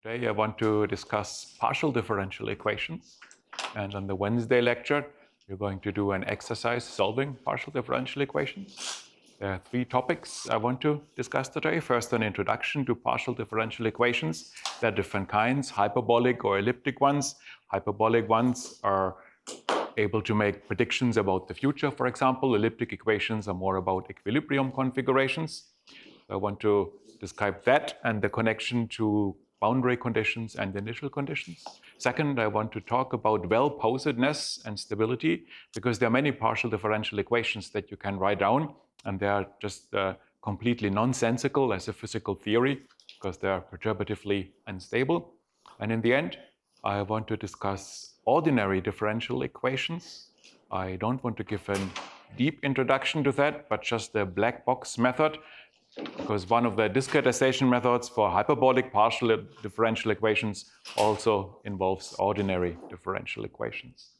Today I want to discuss partial differential equations. And on the Wednesday lecture, we're going to do an exercise solving partial differential equations. There are three topics I want to discuss today. First, an introduction to partial differential equations. There are different kinds, hyperbolic or elliptic ones. Hyperbolic ones are able to make predictions about the future, for example. Elliptic equations are more about equilibrium configurations. I want to describe that and the connection to boundary conditions and initial conditions. Second, I want to talk about well-posedness and stability, because there are many partial differential equations that you can write down, and they are just completely nonsensical as a physical theory, because they are perturbatively unstable. And in the end, I want to discuss ordinary differential equations. I don't want to give a deep introduction to that, but just the black box method, because one of the discretization methods for hyperbolic partial differential equations also involves ordinary differential equations.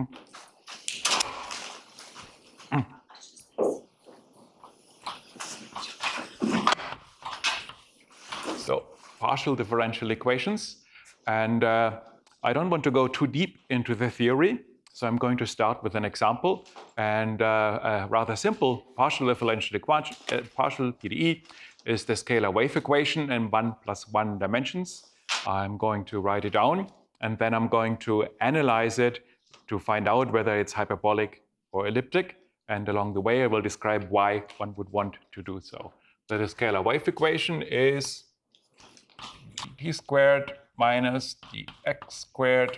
So, partial differential equations. And I don't want to go too deep into the theory, so I'm going to start with an example. And a rather simple partial differential equation, partial PDE, is the scalar wave equation in 1 + 1 dimensions. I'm going to write it down, and then I'm going to analyze it to find out whether it's hyperbolic or elliptic. And along the way, I will describe why one would want to do so. So the scalar wave equation is d squared minus dx squared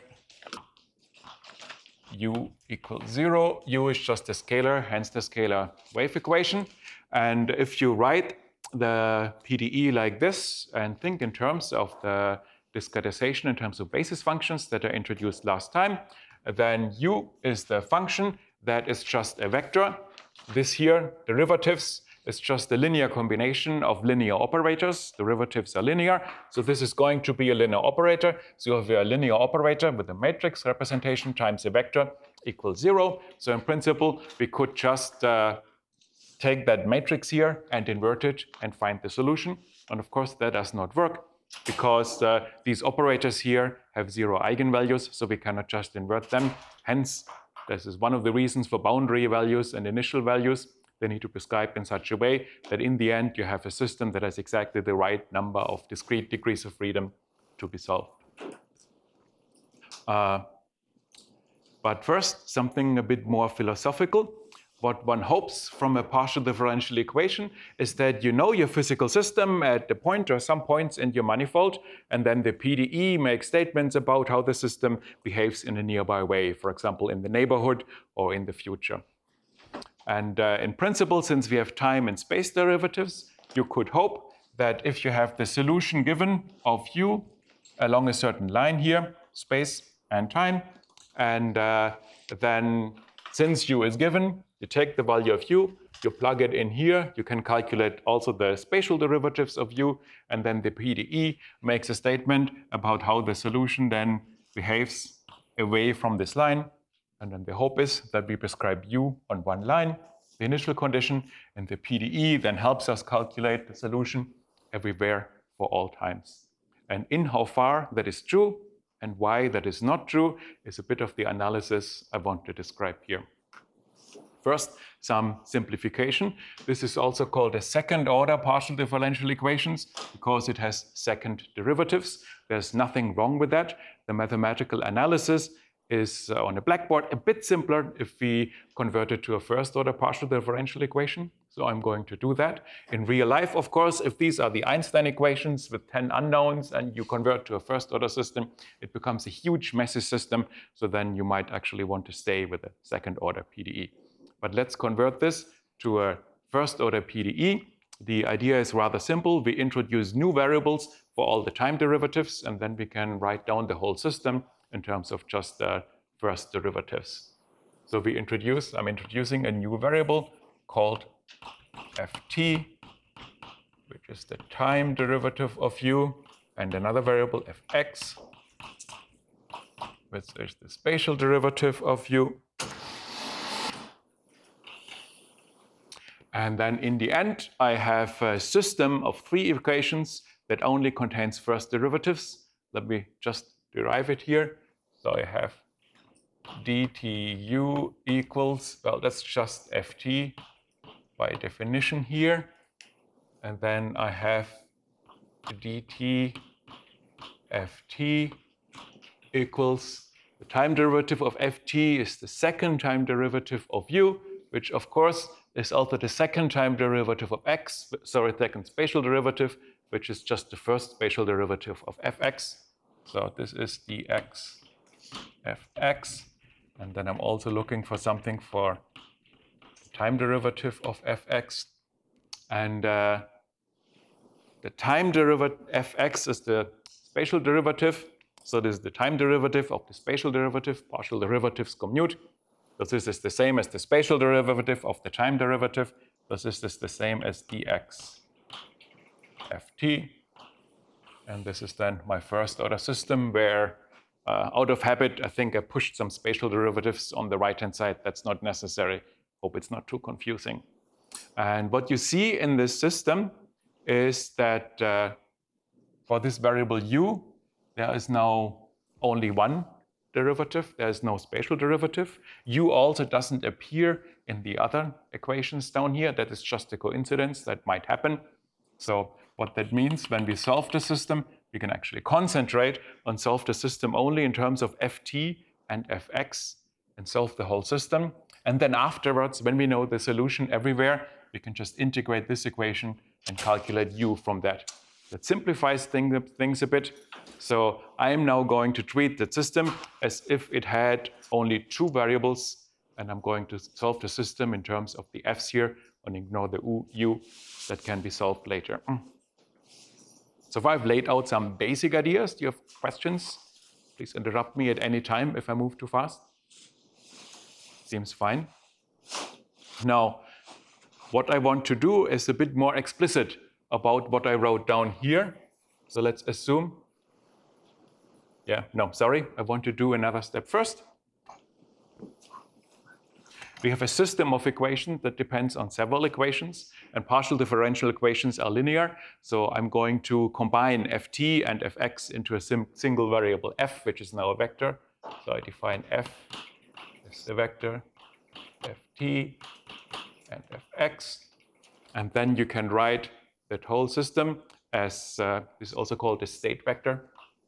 u equals 0. U is just a scalar, hence the scalar wave equation. And if you write the PDE like this and think in terms of the discretization in terms of basis functions that I introduced last time, then u is the function that is just a vector. This here, derivatives, is just a linear combination of linear operators. Derivatives are linear, so this is going to be a linear operator. So you have a linear operator with a matrix representation times a vector equals 0. So in principle, we could just take that matrix here and invert it and find the solution. And of course, that does not work, because these operators here have 0 eigenvalues, so we cannot just invert them. Hence, this is one of the reasons for boundary values and initial values. They need to be prescribed in such a way that in the end you have a system that has exactly the right number of discrete degrees of freedom to be solved. But first, something a bit more philosophical. What one hopes from a partial differential equation is that you know your physical system at the point or some points in your manifold, and then the PDE makes statements about how the system behaves in a nearby way, for example, in the neighborhood or in the future. And in principle, since we have time and space derivatives, you could hope that if you have the solution given of u along a certain line here, space and time, and then since u is given, you take the value of u, you plug it in here, you can calculate also the spatial derivatives of u, and then the PDE makes a statement about how the solution then behaves away from this line. And then the hope is that we prescribe u on one line, the initial condition, and the PDE then helps us calculate the solution everywhere for all times. And in how far that is true and why that is not true is a bit of the analysis I want to describe here. First, some simplification. This is also called a second-order partial differential equations because it has second derivatives. There's nothing wrong with that. The mathematical analysis is on a blackboard a bit simpler if we convert it to a first-order partial differential equation. So I'm going to do that. In real life, of course, if these are the Einstein equations with 10 unknowns and you convert to a first-order system, it becomes a huge messy system. So then you might actually want to stay with a second-order PDE. But let's convert this to a first-order PDE. The idea is rather simple. We introduce new variables for all the time derivatives, and then we can write down the whole system in terms of just the first derivatives. So I'm introducing a new variable called ft, which is the time derivative of u, and another variable fx, which is the spatial derivative of u. And then in the end, I have a system of 3 equations that only contains first derivatives. let me just derive it here. So I have dtu equals, well, that's just ft by definition here. And then I have dt ft equals the time derivative of ft is the second time derivative of u, which of course is also the second time derivative of x, sorry, second spatial derivative, which is just the first spatial derivative of fx. So this is dx fx. And then I'm also looking for something for the time derivative of fx. And the time derivative fx is the spatial derivative. So this is the time derivative of the spatial derivative. Partial derivatives commute. So this is the same as the spatial derivative of the time derivative. So this is the same as dx ft. And this is then my first order system where out of habit, I think I pushed some spatial derivatives on the right-hand side. That's not necessary. Hope it's not too confusing. And what you see in this system is that for this variable u, there is now only one derivative. There is no spatial derivative. U also doesn't appear in the other equations down here. That is just a coincidence that might happen. So what that means, when we solve the system, we can actually concentrate on solve the system only in terms of ft and fx and solve the whole system. And then afterwards, when we know the solution everywhere, we can just integrate this equation and calculate u from that. That simplifies things a bit. So I am now going to treat the system as if it had only two variables, and I'm going to solve the system in terms of the f's here and ignore the u that can be solved later. So if I've laid out some basic ideas, do you have questions? Please interrupt me at any time if I move too fast. Seems fine. Now, what I want to do is a bit more explicit about what I wrote down here. So let's assume, I want to do another step first. We have a system of equations that depends on several equations, and partial differential equations are linear. So I'm going to combine ft and fx into a single variable f, which is now a vector. So I define f as a vector, ft and fx. And then you can write that whole system as, this is also called a state vector.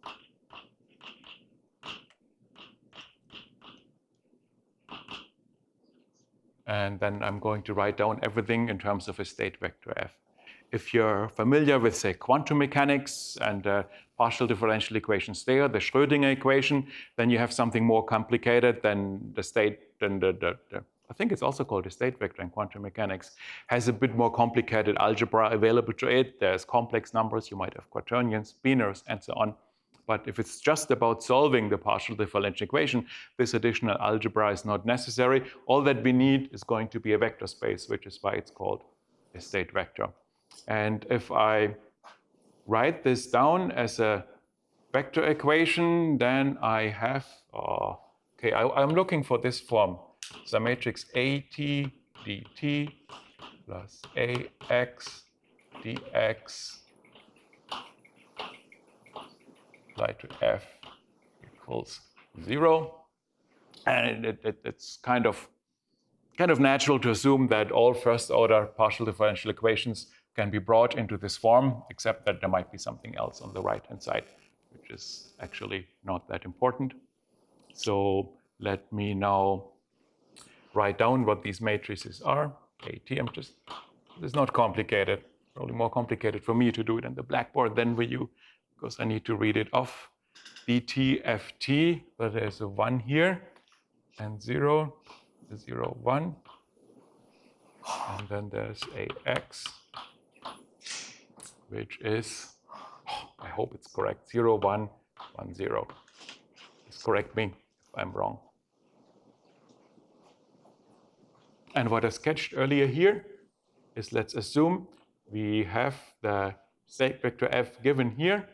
And then I'm going to write down everything in terms of a state vector f. If you're familiar with, say, quantum mechanics and partial differential equations there, the Schrödinger equation, then you have something more complicated than the state, I think it's also called a state vector in quantum mechanics, has a bit more complicated algebra available to it. There's complex numbers, you might have quaternions, binars, and so on. But if it's just about solving the partial differential equation, this additional algebra is not necessary. All that we need is going to be a vector space, which is why it's called a state vector. And if I write this down as a vector equation, then I have, I'm looking for this form. So matrix AT dt plus AX dx applied to f equals 0. And it's kind of natural to assume that all first order partial differential equations can be brought into this form, except that there might be something else on the right-hand side, which is actually not that important. So let me now write down what these matrices are. AT, it's not complicated. Probably more complicated for me to do it on the blackboard than for you, because I need to read it off. dt ft, but there's a 1 here, and 0, 0, 1. And then there's ax, which is, I hope it's correct, 0, 1, 1, 0. Just correct me if I'm wrong. And what I sketched earlier here is, let's assume we have the state vector f given here.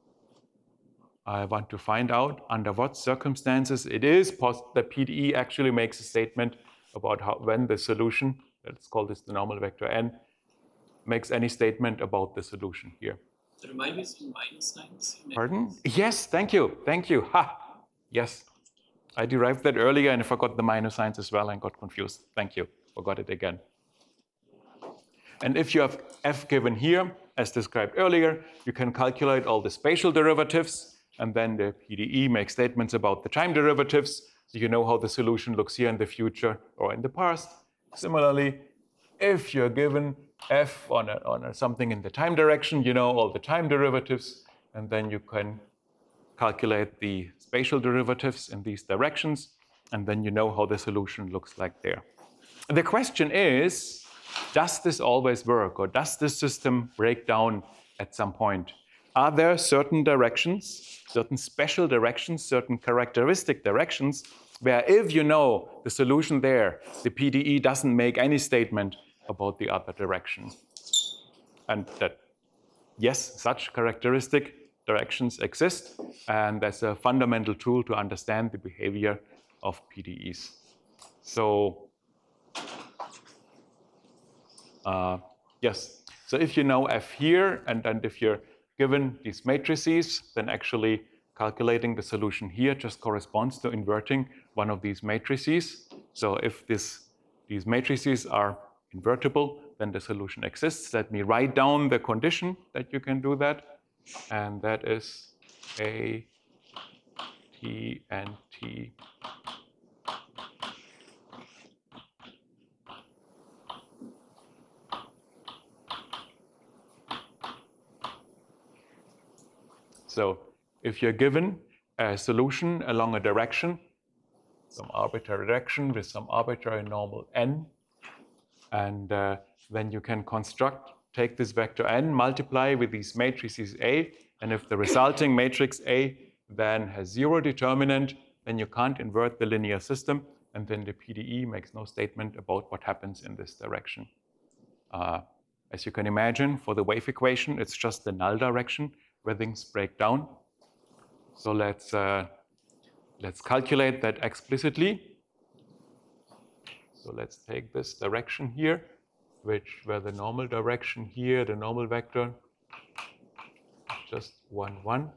I want to find out under what circumstances it is the PDE actually makes a statement about when the solution, let's call this the normal vector n, makes any statement about the solution here. Remind me some minus signs. Pardon? Yes, thank you. Thank you. Ha! Yes. I derived that earlier and I forgot the minus signs as well and got confused. Thank you. Forgot it again. And if you have f given here, as described earlier, you can calculate all the spatial derivatives, and then the PDE makes statements about the time derivatives, so you know how the solution looks here in the future or in the past. Similarly, if you're given f on something in the time direction, you know all the time derivatives, and then you can calculate the spatial derivatives in these directions, and then you know how the solution looks like there. The question is, does this always work, or does this system break down at some point? Are there certain directions, certain special directions, certain characteristic directions, where if you know the solution there, the PDE doesn't make any statement about the other direction? And that, yes, such characteristic directions exist, and that's a fundamental tool to understand the behavior of PDEs. So, yes, so if you know f here, and if you're given these matrices, then actually calculating the solution here just corresponds to inverting one of these matrices. So if these matrices are invertible, then the solution exists. Let me write down the condition that you can do that, and that is A, T, and T. So if you're given a solution along a direction, some arbitrary direction with some arbitrary normal n, and then you can take this vector n, multiply with these matrices A, and if the resulting matrix A then has zero determinant, then you can't invert the linear system, and then the PDE makes no statement about what happens in this direction. As you can imagine, for the wave equation, it's just the null direction where things break down. So let's calculate that explicitly. So let's take this direction here, where the normal direction here, the normal vector, just 1, 1.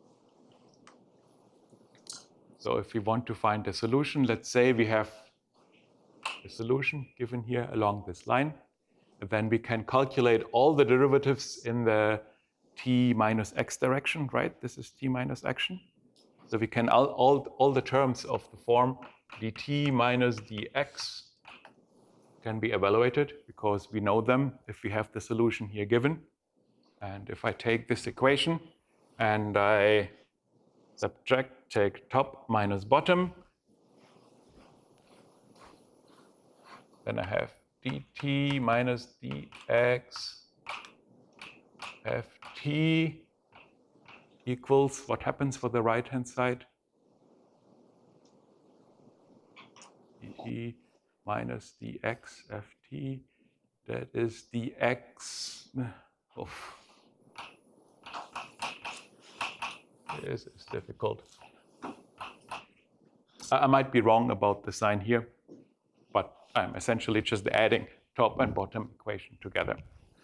So if we want to find a solution, let's say we have a solution given here along this line, and then we can calculate all the derivatives in the t minus x direction, right? This is t minus action. So we can all the terms of the form dt minus dx can be evaluated because we know them if we have the solution here given. And if I take this equation and I take top minus bottom, then I have dt minus dx ft equals what happens for the right-hand side? dt minus dx ft, that is dx. Oh. This is difficult. I might be wrong about the sign here, but I'm essentially just adding top and bottom equation together.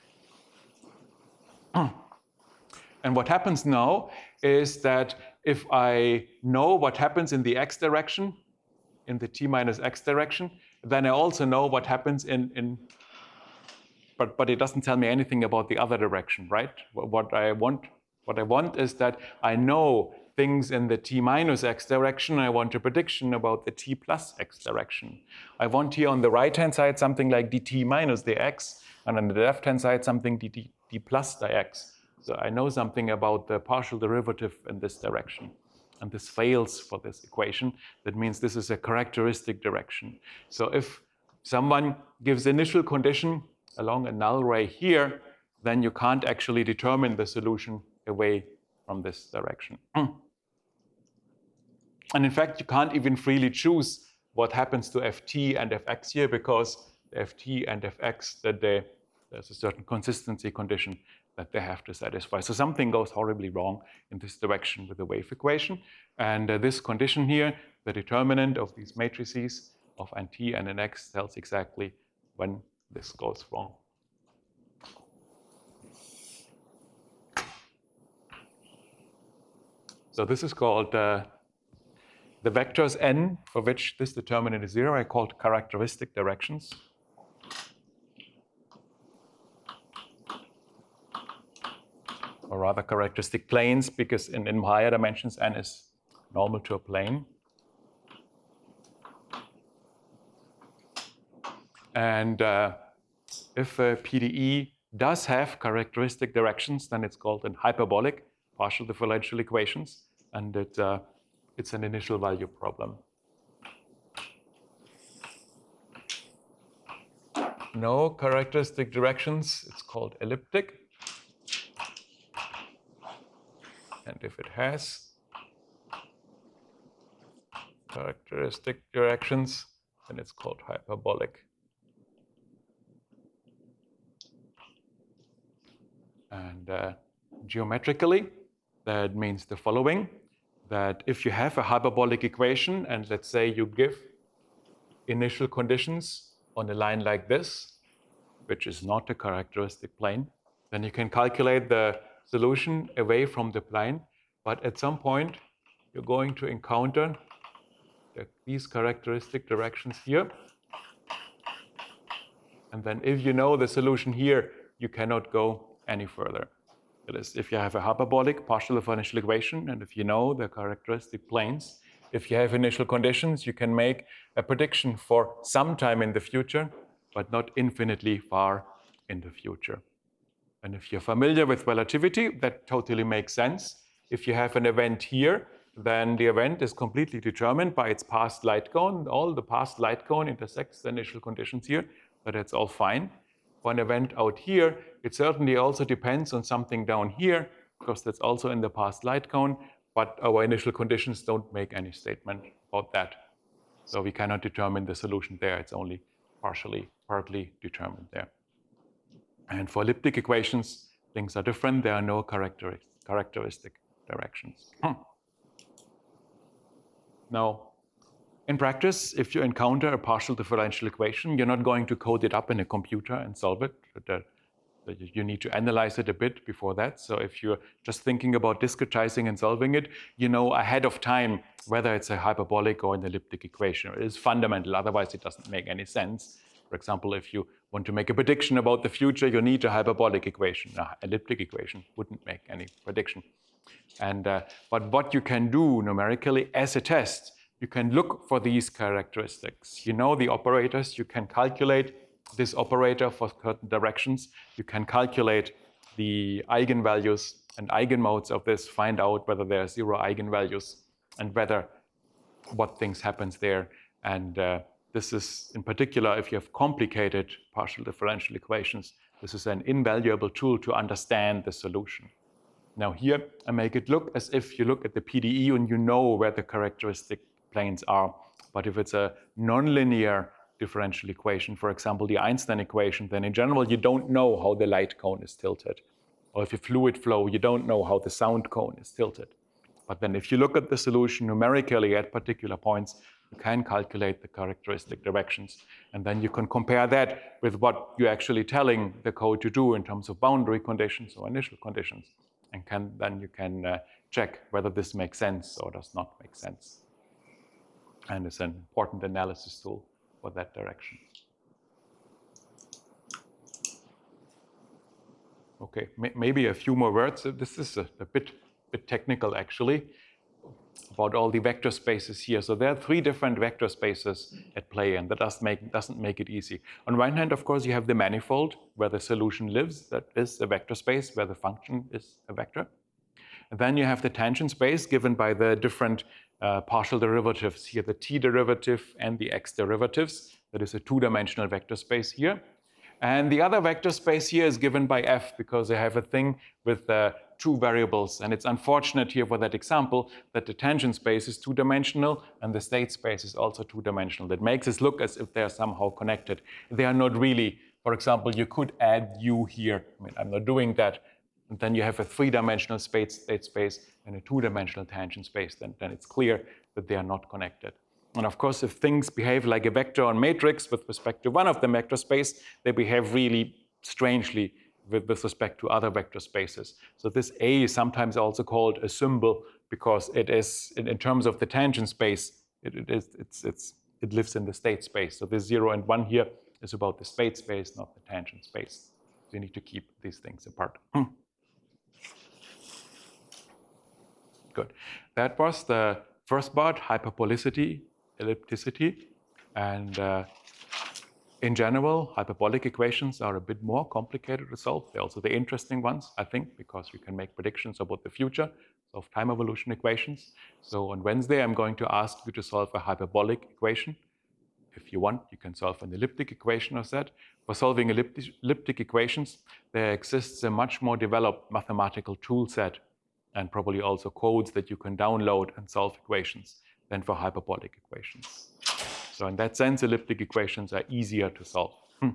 And what happens now is that if I know what happens in the x direction, in the t minus x direction, then I also know what happens but it doesn't tell me anything about the other direction, right? What I want is that I know things in the t minus x direction. I want a prediction about the t plus x direction. I want here on the right-hand side something like dt minus dx, and on the left-hand side something d plus dx. So I know something about the partial derivative in this direction. And this fails for this equation. That means this is a characteristic direction. So if someone gives initial condition along a null ray here, then you can't actually determine the solution away from this direction. And in fact, you can't even freely choose what happens to ft and fx here, because ft and fx, there's a certain consistency condition that they have to satisfy. So something goes horribly wrong in this direction with the wave equation. And this condition here, the determinant of these matrices of an t and an x, tells exactly when this goes wrong. So this is called the vectors n for which this determinant is 0 are called characteristic directions. Or rather characteristic planes, because in higher dimensions n is normal to a plane. And if a PDE does have characteristic directions, then it's called an hyperbolic partial differential equations, and it's an initial value problem. No characteristic directions, it's called elliptic. And if it has characteristic directions, then it's called hyperbolic. And geometrically, that means the following, that if you have a hyperbolic equation, and let's say you give initial conditions on a line like this, which is not a characteristic plane, then you can calculate the solution away from the plane, but at some point you're going to encounter these characteristic directions here. And then if you know the solution here, you cannot go any further. That is, if you have a hyperbolic partial differential equation, and if you know the characteristic planes, if you have initial conditions, you can make a prediction for some time in the future, but not infinitely far in the future. And if you're familiar with relativity, that totally makes sense. If you have an event here, then the event is completely determined by its past light cone. All the past light cone intersects the initial conditions here, but that's all fine. For an event out here, it certainly also depends on something down here, because that's also in the past light cone, but our initial conditions don't make any statement about that. So we cannot determine the solution there. It's only partly determined there. And for elliptic equations, things are different. There are no characteristic directions. Now, in practice, if you encounter a partial differential equation, you're not going to code it up in a computer and solve it. You need to analyze it a bit before that. So if you're just thinking about discretizing and solving it, you know ahead of time whether it's a hyperbolic or an elliptic equation. It is fundamental, otherwise it doesn't make any sense. For example, if you want to make a prediction about the future, you need a hyperbolic equation. An elliptic equation wouldn't make any prediction. But what you can do numerically as a test, you can look for these characteristics. You know the operators, you can calculate this operator for certain directions. You can calculate the eigenvalues and eigenmodes of this, find out whether there are 0 eigenvalues and what things happens there. And this is in particular, if you have complicated partial differential equations, this is an invaluable tool to understand the solution. Now here, I make it look as if you look at the PDE and you know where the characteristic planes are. But if it's a nonlinear differential equation, for example, the Einstein equation, then in general, you don't know how the light cone is tilted. Or if you fluid flow, you don't know how the sound cone is tilted. But then if you look at the solution numerically at particular points, you can calculate the characteristic directions. And then you can compare that with what you're actually telling the code to do in terms of boundary conditions or initial conditions. And then you can check whether this makes sense or does not make sense. And it's an important analysis tool for that direction. Okay, maybe a few more words. This is a bit technical actually, about all the vector spaces here. So there are 3 different vector spaces at play, and that doesn't make it easy. On one hand, of course, you have the manifold where the solution lives. That is a vector space where the function is a vector. And then you have the tangent space given by the different partial derivatives here, the t derivative and the x derivatives. That is a 2-dimensional vector space here. And the other vector space here is given by f, because I have a thing with 2 variables. And it's unfortunate here for that example that the tangent space is 2-dimensional and the state space is also 2-dimensional. That makes it look as if they're somehow connected. They are not really. For example, you could add u here. I mean, I'm not doing that. And then you have a 3-dimensional state space and a 2-dimensional tangent space. Then it's clear that they are not connected. And of course, if things behave like a vector on matrix with respect to one of the vector space, they behave really strangely with respect to other vector spaces. So this A is sometimes also called a symbol because it is, in terms of the tangent space, it lives in the state space. So this 0 and 1 here is about the state space, not the tangent space. So you need to keep these things apart. Good. That was the first part, hyperbolicity, ellipticity. And in general, hyperbolic equations are a bit more complicated to solve. They're also the interesting ones, I think, because you can make predictions about the future of time evolution equations. So on Wednesday, I'm going to ask you to solve a hyperbolic equation. If you want, you can solve an elliptic equation of that. For solving elliptic equations, there exists a much more developed mathematical tool set and probably also codes that you can download and solve equations than for hyperbolic equations. So in that sense, elliptic equations are easier to solve.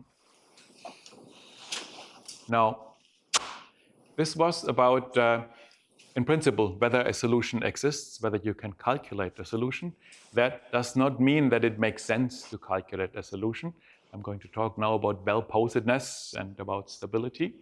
Now, this was about, in principle, whether a solution exists, whether you can calculate a solution. That does not mean that it makes sense to calculate a solution. I'm going to talk now about well-posedness and about stability.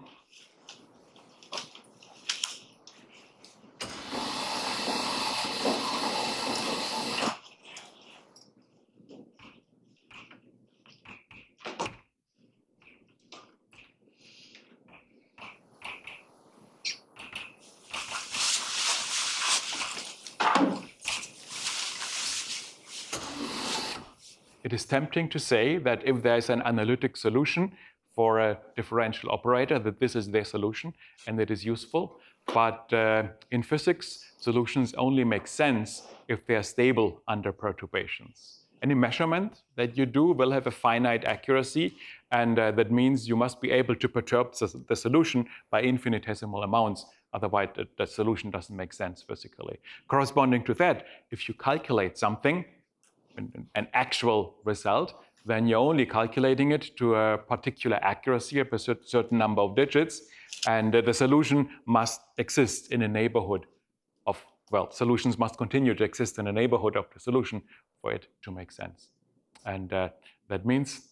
It is tempting to say that if there's an analytic solution for a differential operator, that this is their solution and it is useful. But in physics, solutions only make sense if they are stable under perturbations. Any measurement that you do will have a finite accuracy, and that means you must be able to perturb the solution by infinitesimal amounts. Otherwise, the solution doesn't make sense physically. Corresponding to that, if you calculate something, an actual result, then you're only calculating it to a particular accuracy of a certain number of digits, and the solution must exist in a neighborhood of, well, solutions must continue to exist in a neighborhood of the solution for it to make sense. And that means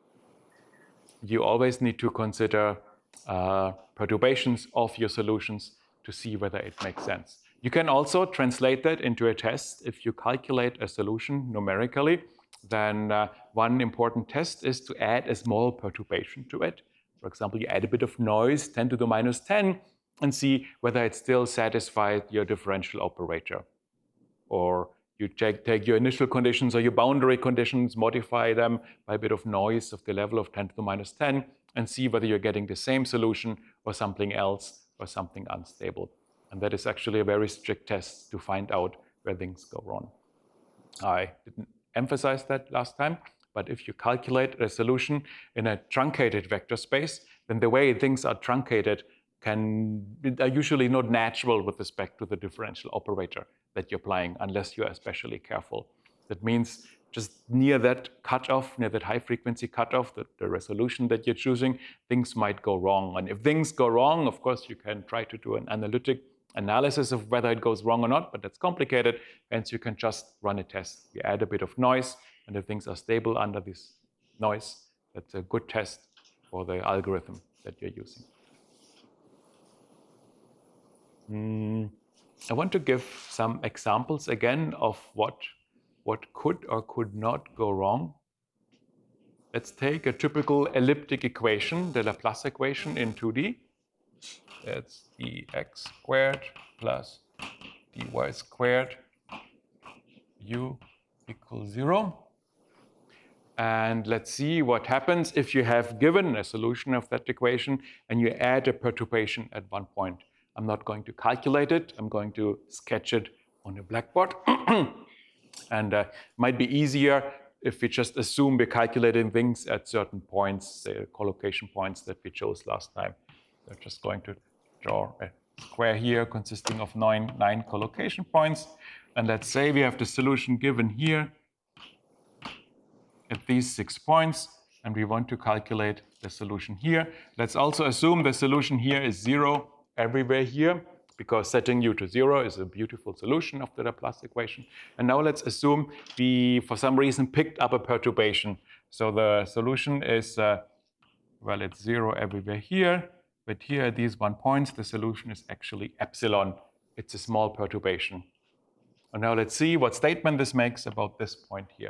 you always need to consider perturbations of your solutions to see whether it makes sense. You can also translate that into a test. If you calculate a solution numerically, then one important test is to add a small perturbation to it. For example, you add a bit of noise, 10 to the minus 10, and see whether it still satisfies your differential operator. Or you take your initial conditions or your boundary conditions, modify them by a bit of noise of the level of 10 to the minus 10, and see whether you're getting the same solution or something else or something unstable. And that is actually a very strict test to find out where things go wrong. I didn't emphasize that last time, but if you calculate a solution in a truncated vector space, then the way things are truncated are usually not natural with respect to the differential operator that you're applying, unless you're especially careful. That means just near that cutoff, near that high frequency cutoff, the resolution that you're choosing, things might go wrong. And if things go wrong, of course, you can try to do an analytic analysis of whether it goes wrong or not, but that's complicated, and you can just run a test. You add a bit of noise, and if things are stable under this noise, that's a good test for the algorithm that you're using. I want to give some examples again of what could or could not go wrong. Let's take a typical elliptic equation, the Laplace equation in 2D. That's dx squared plus dy squared u equals 0. And let's see what happens if you have given a solution of that equation and you add a perturbation at one point. I'm not going to calculate it. I'm going to sketch it on a blackboard. And it might be easier if we just assume we're calculating things at certain points, the collocation points that we chose last time. So I'm just going to draw a square here consisting of nine collocation points. And let's say we have the solution given here at these 6 points, and we want to calculate the solution here. Let's also assume the solution here is 0 everywhere here, because setting u to 0 is a beautiful solution of the Laplace equation. And now let's assume we, for some reason, picked up a perturbation. So the solution is, well, it's 0 everywhere here, but here at these 1 points, the solution is actually epsilon it's a small perturbation. And now let's see what statement this makes about this point here.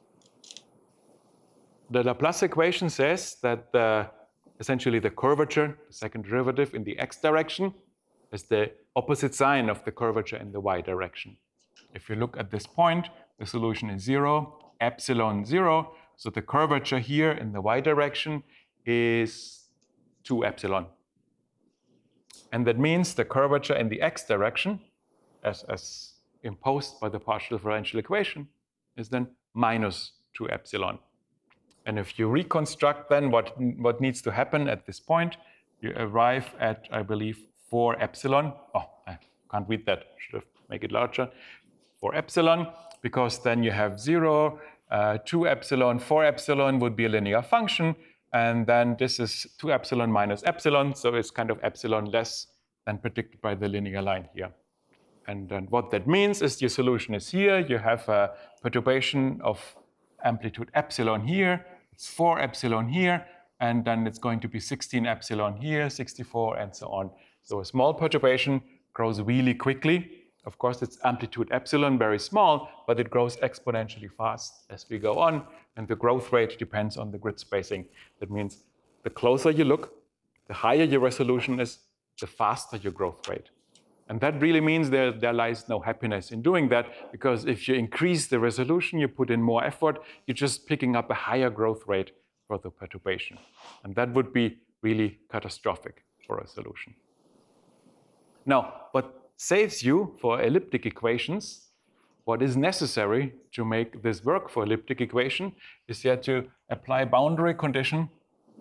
The Laplace equation says that essentially the curvature, the second derivative in the x direction, is the opposite sign of the curvature in the y direction. If you look at this point, the solution is 0, epsilon 0. So the curvature here in the y direction is 2 epsilon. And that means the curvature in the x direction, as imposed by the partial differential equation, is then minus 2 epsilon. And if you reconstruct then what needs to happen at this point, you arrive at, I believe, 4 epsilon. Oh, I can't read that. Should have made it larger. 4 epsilon, because then you have 0, 2 epsilon, 4 epsilon would be a linear function. And then this is 2 epsilon minus epsilon. So it's kind of epsilon less than predicted by the linear line here. And then what that means is your solution is here. You have a perturbation of amplitude epsilon here. It's 4 epsilon here. And then it's going to be 16 epsilon here, 64, and so on. So a small perturbation grows really quickly. Of course, it's amplitude epsilon, very small, but it grows exponentially fast as we go on. And the growth rate depends on the grid spacing. That means the closer you look, the higher your resolution is, the faster your growth rate. And that really means there lies no happiness in doing that, because if you increase the resolution, you put in more effort, you're just picking up a higher growth rate for the perturbation. And that would be really catastrophic for a solution. Now, what saves you for elliptic equations, what is necessary to make this work for elliptic equation is you have to apply boundary condition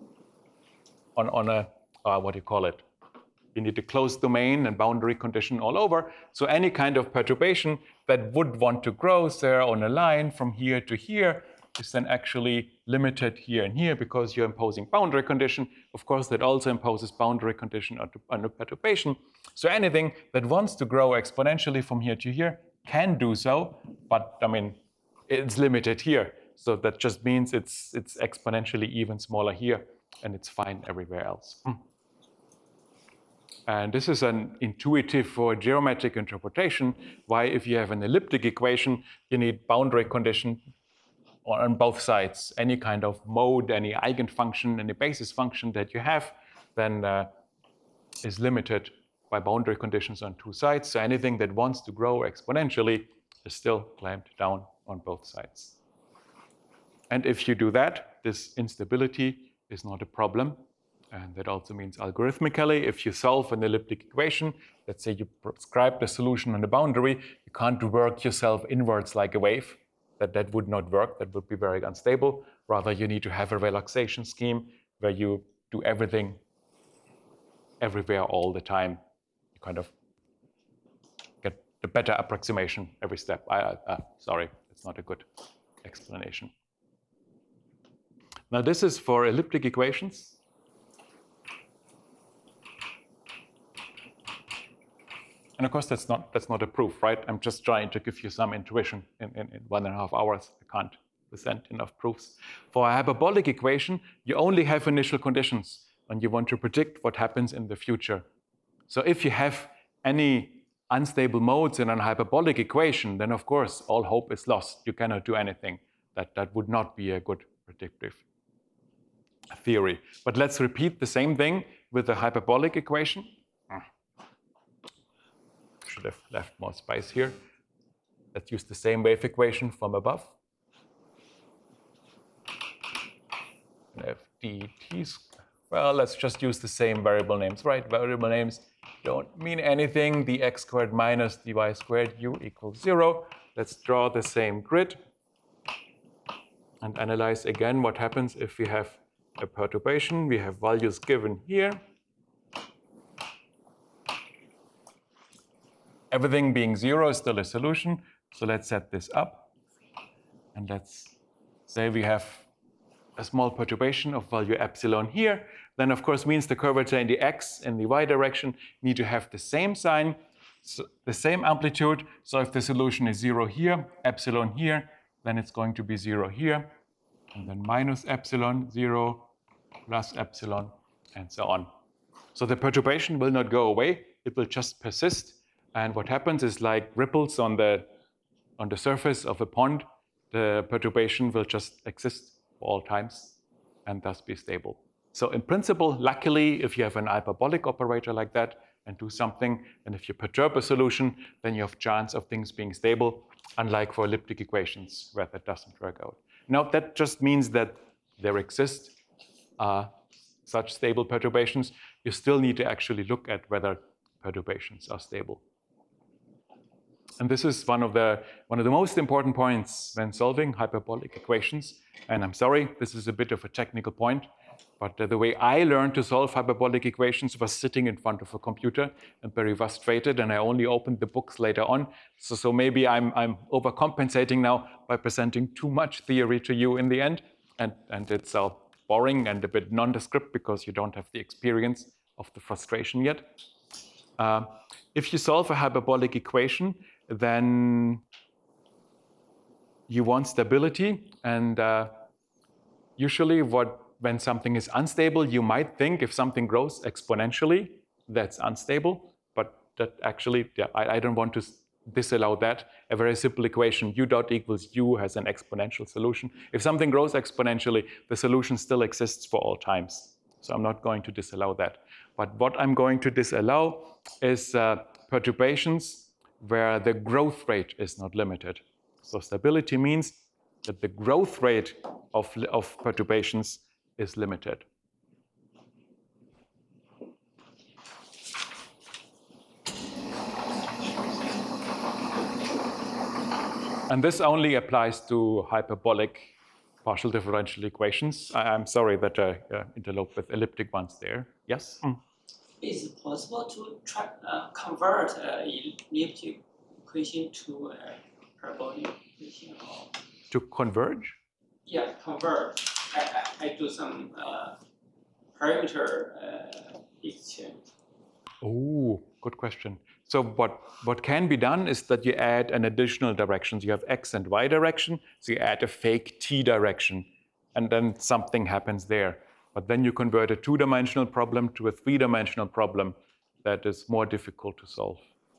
on a, what do you call it? You need a closed domain and boundary condition all over. So any kind of perturbation that would want to grow there on a line from here to here is then actually limited here and here because you're imposing boundary condition. Of course, that also imposes boundary condition on the perturbation. So anything that wants to grow exponentially from here to here can do so, but I mean, it's limited here. So that just means it's exponentially even smaller here, and it's fine everywhere else. And this is an intuitive for geometric interpretation, why if you have an elliptic equation, you need boundary condition on both sides. Any kind of mode, any eigenfunction, any basis function that you have, then is limited by boundary conditions on two sides. So anything that wants to grow exponentially is still clamped down on both sides. And if you do that, this instability is not a problem. And that also means algorithmically, if you solve an elliptic equation, let's say you prescribe the solution on the boundary, you can't work yourself inwards like a wave. That would not work. That would be very unstable. Rather, you need to have a relaxation scheme where you do everything everywhere all the time. You kind of get the better approximation every step. Sorry, it's not a good explanation. Now, this is for elliptic equations. And of course, that's not a proof, right? I'm just trying to give you some intuition in 1.5 hours. I can't present enough proofs. For a hyperbolic equation, you only have initial conditions, and you want to predict what happens in the future. So if you have any unstable modes in a hyperbolic equation, then of course, all hope is lost. You cannot do anything. That would not be a good predictive theory. But let's repeat the same thing with the hyperbolic equation. Should have left more space here. Let's use the same wave equation from above. F dt. Well, let's just use the same variable names, right? Variable names don't mean anything. Dx squared minus dy squared u equals 0. Let's draw the same grid and analyze again what happens if we have a perturbation. We have values given here. Everything being 0 is still a solution. So let's set this up. And let's say we have a small perturbation of value epsilon here. Then, of course, means the curvature in the x and the y direction need to have the same sign, so the same amplitude. So if the solution is 0 here, epsilon here, then it's going to be 0 here. And then minus epsilon, 0, plus epsilon, and so on. So the perturbation will not go away. It will just persist. And what happens is like ripples on the surface of a pond, the perturbation will just exist for all times and thus be stable. So in principle, luckily, if you have an hyperbolic operator like that and do something, and if you perturb a solution, then you have chance of things being stable, unlike for elliptic equations where that doesn't work out. Now, that just means that there exist such stable perturbations. You still need to actually look at whether perturbations are stable. And this is one of the most important points when solving hyperbolic equations. And I'm sorry, this is a bit of a technical point, but the way I learned to solve hyperbolic equations was sitting in front of a computer and very frustrated, and I only opened the books later on. So maybe I'm overcompensating now by presenting too much theory to you in the end, and it's boring and a bit nondescript because you don't have the experience of the frustration yet. If you solve a hyperbolic equation, then you want stability, and usually when something is unstable, you might think if something grows exponentially, that's unstable, but that actually, I don't want to disallow that. A very simple equation, u dot equals u has an exponential solution. If something grows exponentially, the solution still exists for all times. So I'm not going to disallow that. But what I'm going to disallow is perturbations where the growth rate is not limited. So stability means that the growth rate of perturbations is limited. And this only applies to hyperbolic partial differential equations. I'm sorry that I interlope with elliptic ones there. Yes? Is it possible to convert elliptic equation to a parabolic equation? To converge? Yeah, convert. I do some parameter exchange. Oh, good question. So what can be done is that you add an additional direction. So you have x and y direction, so you add a fake t direction, and then something happens there. But then you convert a two-dimensional problem to a three-dimensional problem that is more difficult to solve.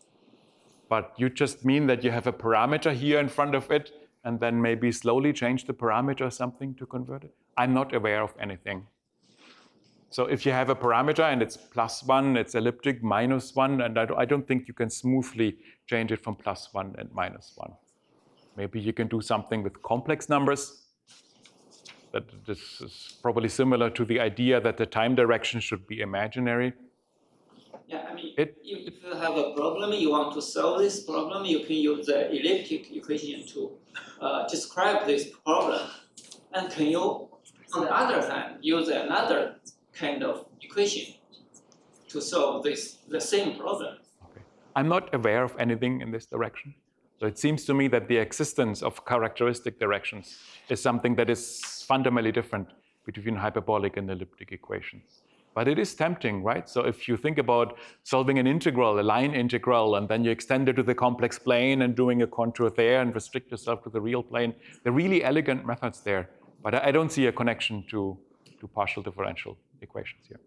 But you just mean that you have a parameter here in front of it, and then maybe slowly change the parameter or something to convert it? I'm not aware of anything. So if you have a parameter and it's +1, it's elliptic, -1, and I don't think you can smoothly change it from +1 and -1. Maybe you can do something with complex numbers. But this is probably similar to the idea that the time direction should be imaginary. Yeah, I mean, if you have a problem, you want to solve this problem, you can use the elliptic equation to describe this problem. And can you, on the other hand, use another kind of equation to solve the same problem? Okay. I'm not aware of anything in this direction. So it seems to me that the existence of characteristic directions is something that is fundamentally different between hyperbolic and elliptic equations. But it is tempting, right? So if you think about solving an integral, a line integral, and then you extend it to the complex plane and doing a contour there and restrict yourself to the real plane, there are really elegant methods there. But I don't see a connection to partial differential equations here.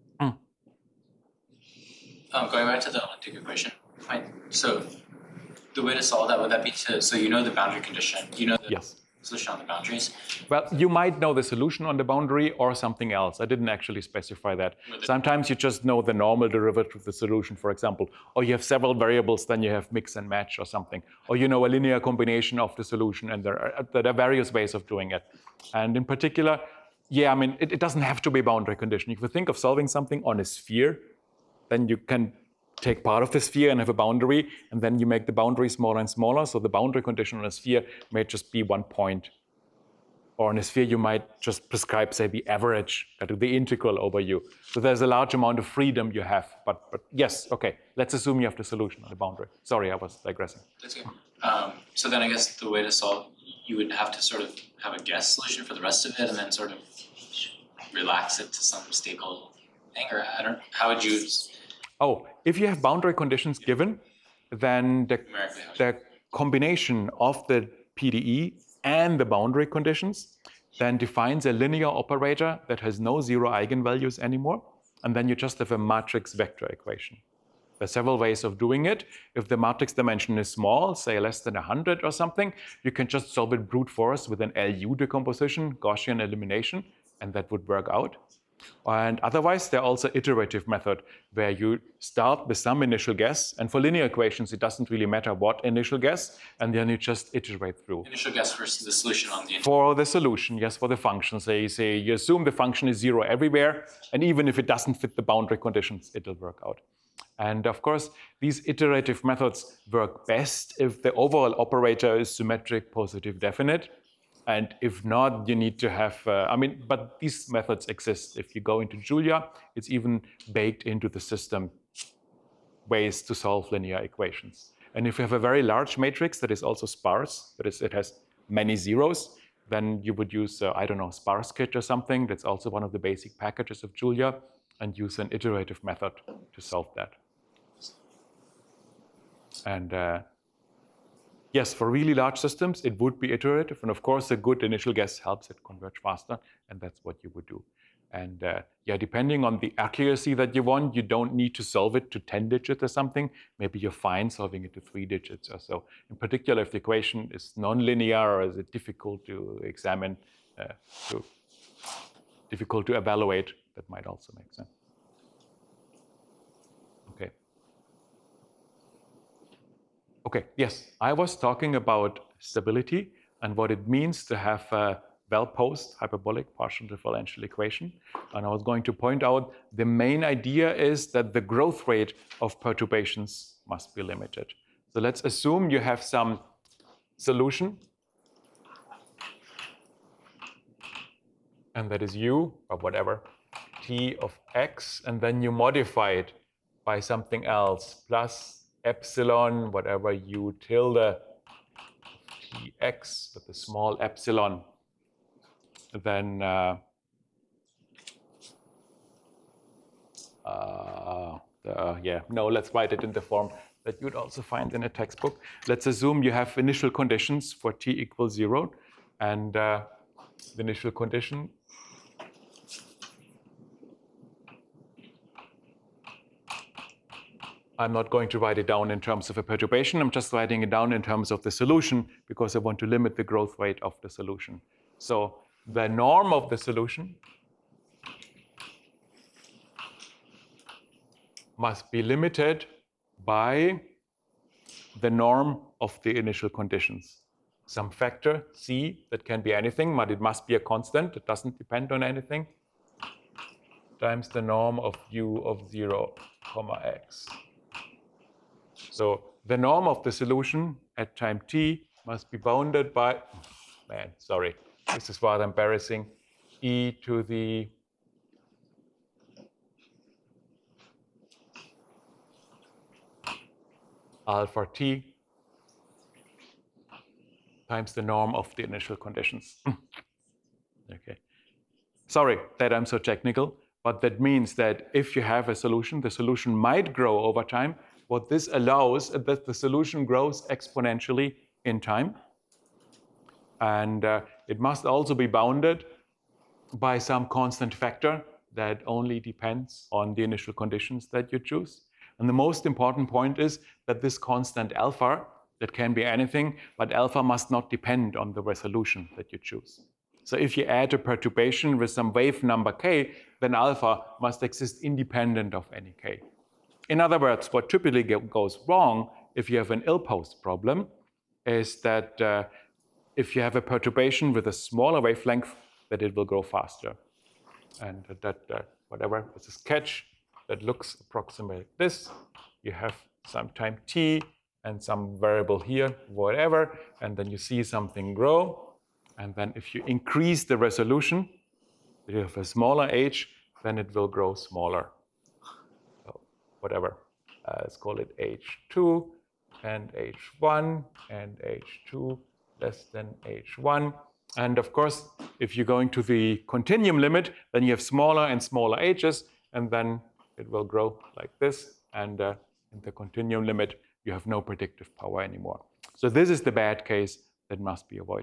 Going back to the elliptic equation, right? So the way to solve that, would that be so you know the boundary condition, you know the Yes. solution on the boundaries? Well, you might know the solution on the boundary or something else. I didn't actually specify that. Sometimes you just know the normal derivative of the solution, for example, or you have several variables, then you have mix and match or something, or you know a linear combination of the solution, and there are various ways of doing it. And in particular, yeah, I mean, it doesn't have to be boundary condition. If you think of solving something on a sphere, then you can take part of the sphere and have a boundary, and then you make the boundary smaller and smaller. So the boundary condition on a sphere may just be 1 point. Or on a sphere, you might just prescribe, say, the average, the integral over u. So there's a large amount of freedom you have. But yes, okay, let's assume you have the solution on the boundary. Sorry, I was digressing. That's good. So then I guess the way to solve, you would have to sort of have a guess solution for the rest of it and then sort of relax it to some stable thing, or how would you? Oh, if you have boundary conditions given, then the combination of the PDE and the boundary conditions then defines a linear operator that has no zero eigenvalues anymore, and then you just have a matrix vector equation There are several ways of doing it. If the matrix dimension is small, say less than 100 or something, you can just solve it brute force with an LU decomposition, Gaussian elimination, and that would work out. And otherwise, there are also iterative method where you start with some initial guess. And for linear equations, it doesn't really matter what initial guess, and then you just iterate through. Initial guess versus the solution on the For the solution, yes, for the function. So you assume the function is 0 everywhere, and even if it doesn't fit the boundary conditions, it will work out. And of course, these iterative methods work best if the overall operator is symmetric, positive, definite. And if not, you need to have, but these methods exist. If you go into Julia, it's even baked into the system ways to solve linear equations. And if you have a very large matrix that is also sparse, that is, it has many zeros, then you would use, SparseKit or something. That's also one of the basic packages of Julia, and use an iterative method to solve that. And yes, for really large systems, it would be iterative. And of course, a good initial guess helps it converge faster. And that's what you would do. And depending on the accuracy that you want, you don't need to solve it to 10 digits or something. Maybe you're fine solving it to 3 digits or so. In particular, if the equation is nonlinear or is it difficult to examine, difficult to evaluate, that might also make sense. Okay, yes, I was talking about stability and what it means to have a well-posed hyperbolic partial differential equation. And I was going to point out the main idea is that the growth rate of perturbations must be limited. So let's assume you have some solution, and that is u, or whatever, t of x, and then you modify it by something else, plus epsilon, whatever u tilde tx with a small epsilon, then let's write it in the form that you'd also find in a textbook. Let's assume you have initial conditions for t equals 0, and the initial condition I'm not going to write it down in terms of a perturbation. I'm just writing it down in terms of the solution because I want to limit the growth rate of the solution. So the norm of the solution must be limited by the norm of the initial conditions. Some factor, c, that can be anything, but it must be a constant. It doesn't depend on anything, times the norm of u of 0, x. So the norm of the solution at time t must be bounded by, this is rather embarrassing, e to the alpha t times the norm of the initial conditions. Okay. Sorry that I'm so technical, but that means that if you have a solution, the solution might grow over time. What this allows is that the solution grows exponentially in time. And it must also be bounded by some constant factor that only depends on the initial conditions that you choose. And the most important point is that this constant alpha, that can be anything, but alpha must not depend on the resolution that you choose. So if you add a perturbation with some wave number k, then alpha must exist independent of any k. In other words, what typically goes wrong if you have an ill-posed problem is that if you have a perturbation with a smaller wavelength, that it will grow faster. And whatever, it's a sketch that looks approximately like this. You have some time t and some variable here, whatever, and then you see something grow. And then if you increase the resolution, you have a smaller h, then it will grow smaller. Whatever, let's call it h2 and h1 and h2 less than h1. And of course, if you're going to the continuum limit, then you have smaller and smaller h's, and then it will grow like this. And in the continuum limit, you have no predictive power anymore. So this is the bad case that must be avoided.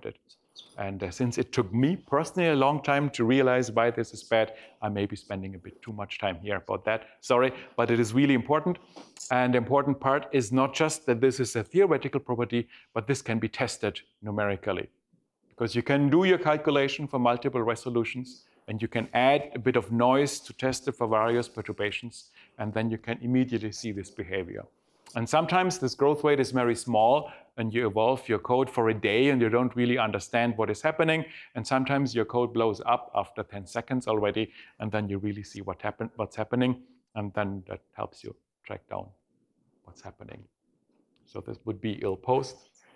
And since it took me personally a long time to realize why this is bad, I may be spending a bit too much time here about that. Sorry, but it is really important. And the important part is not just that this is a theoretical property, but this can be tested numerically. Because you can do your calculation for multiple resolutions, and you can add a bit of noise to test it for various perturbations, and then you can immediately see this behavior. And sometimes this growth rate is very small, and you evolve your code for a day and you don't really understand what is happening. And sometimes your code blows up after 10 seconds already, and then you really see what's happening, and then that helps you track down what's happening. So this would be ill-posed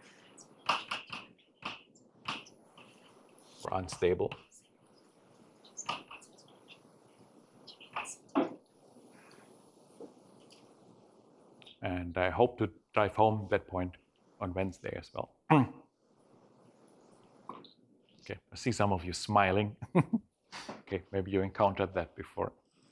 or unstable. And I hope to drive home that point on Wednesday as well. Okay, I see some of you smiling. Okay, maybe you encountered that before.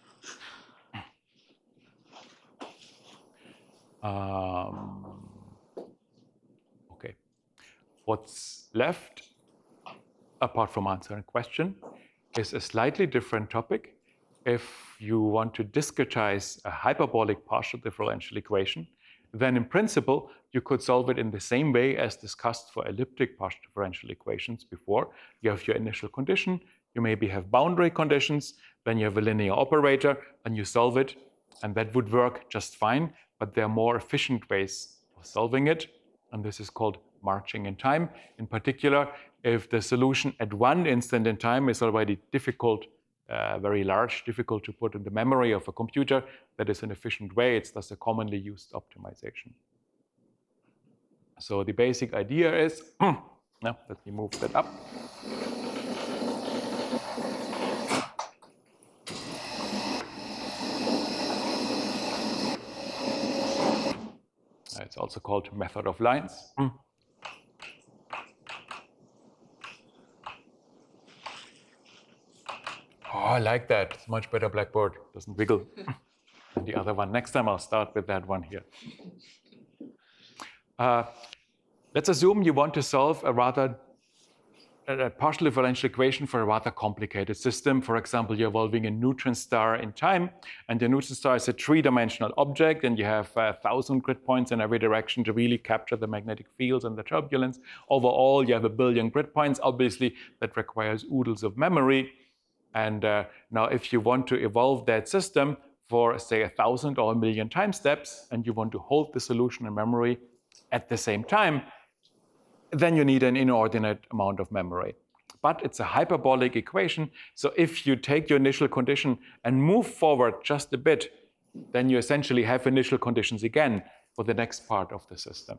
Okay, what's left, apart from answering a question, is a slightly different topic. If you want to discretize a hyperbolic partial differential equation, then in principle, you could solve it in the same way as discussed for elliptic partial differential equations before. You have your initial condition, you maybe have boundary conditions, then you have a linear operator, and you solve it, and that would work just fine, but there are more efficient ways of solving it, and this is called marching in time. In particular, if the solution at one instant in time is already difficult, very large, difficult to put in the memory of a computer, that is an efficient way. It's thus a commonly used optimization. So the basic idea is, now let me move that up. It's also called method of lines. Oh, I like that. It's much better Blackboard. Doesn't wiggle. And the other one. Next time I'll start with that one here. Let's assume you want to solve a partial differential equation for a rather complicated system. For example, you're evolving a neutron star in time, and the neutron star is a three-dimensional object, and you have 1,000 grid points in every direction to really capture the magnetic fields and the turbulence. Overall, you have 1 billion grid points. Obviously, that requires oodles of memory. And now if you want to evolve that system for, say, 1,000 or 1,000,000 time steps, and you want to hold the solution in memory at the same time, then you need an inordinate amount of memory. But it's a hyperbolic equation, so if you take your initial condition and move forward just a bit, then you essentially have initial conditions again for the next part of the system.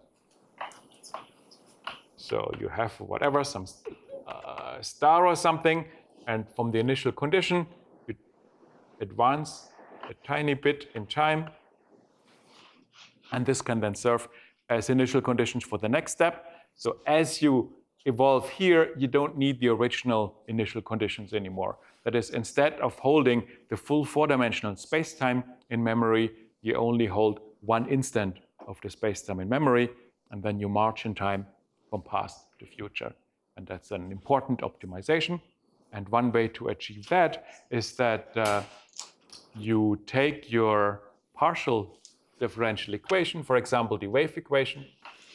So you have whatever, some star or something, and from the initial condition, you advance a tiny bit in time, and this can then serve as initial conditions for the next step. So as you evolve here, you don't need the original initial conditions anymore. That is, instead of holding the full four-dimensional space-time in memory, you only hold one instant of the space-time in memory, and then you march in time from past to future. And that's an important optimization. And one way to achieve that is that you take your partial differential equation, for example, the wave equation,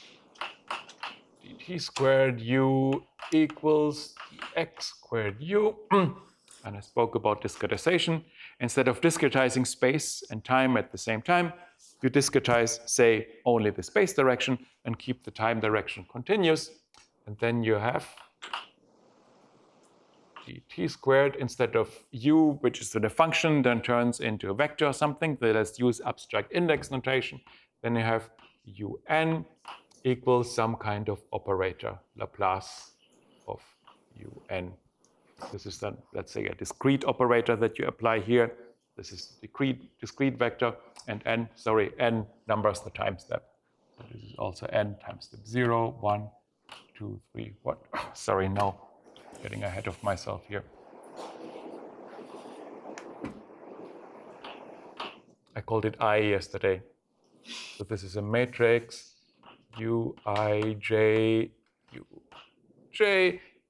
dt squared u equals dx squared u. And I spoke about discretization. Instead of discretizing space and time at the same time, you discretize, say, only the space direction and keep the time direction continuous. And then you have dt squared instead of u, which is the function, then turns into a vector or something. So let's use abstract index notation. Then you have un equals some kind of operator, Laplace of un. This is then, let's say, a discrete operator that you apply here. This is discrete vector, and n numbers the time step. So this is also n time step 0, 1, 2, 3, what? Sorry, no. Getting ahead of myself here. I called it I yesterday. So this is a matrix, U, I, J, U, J,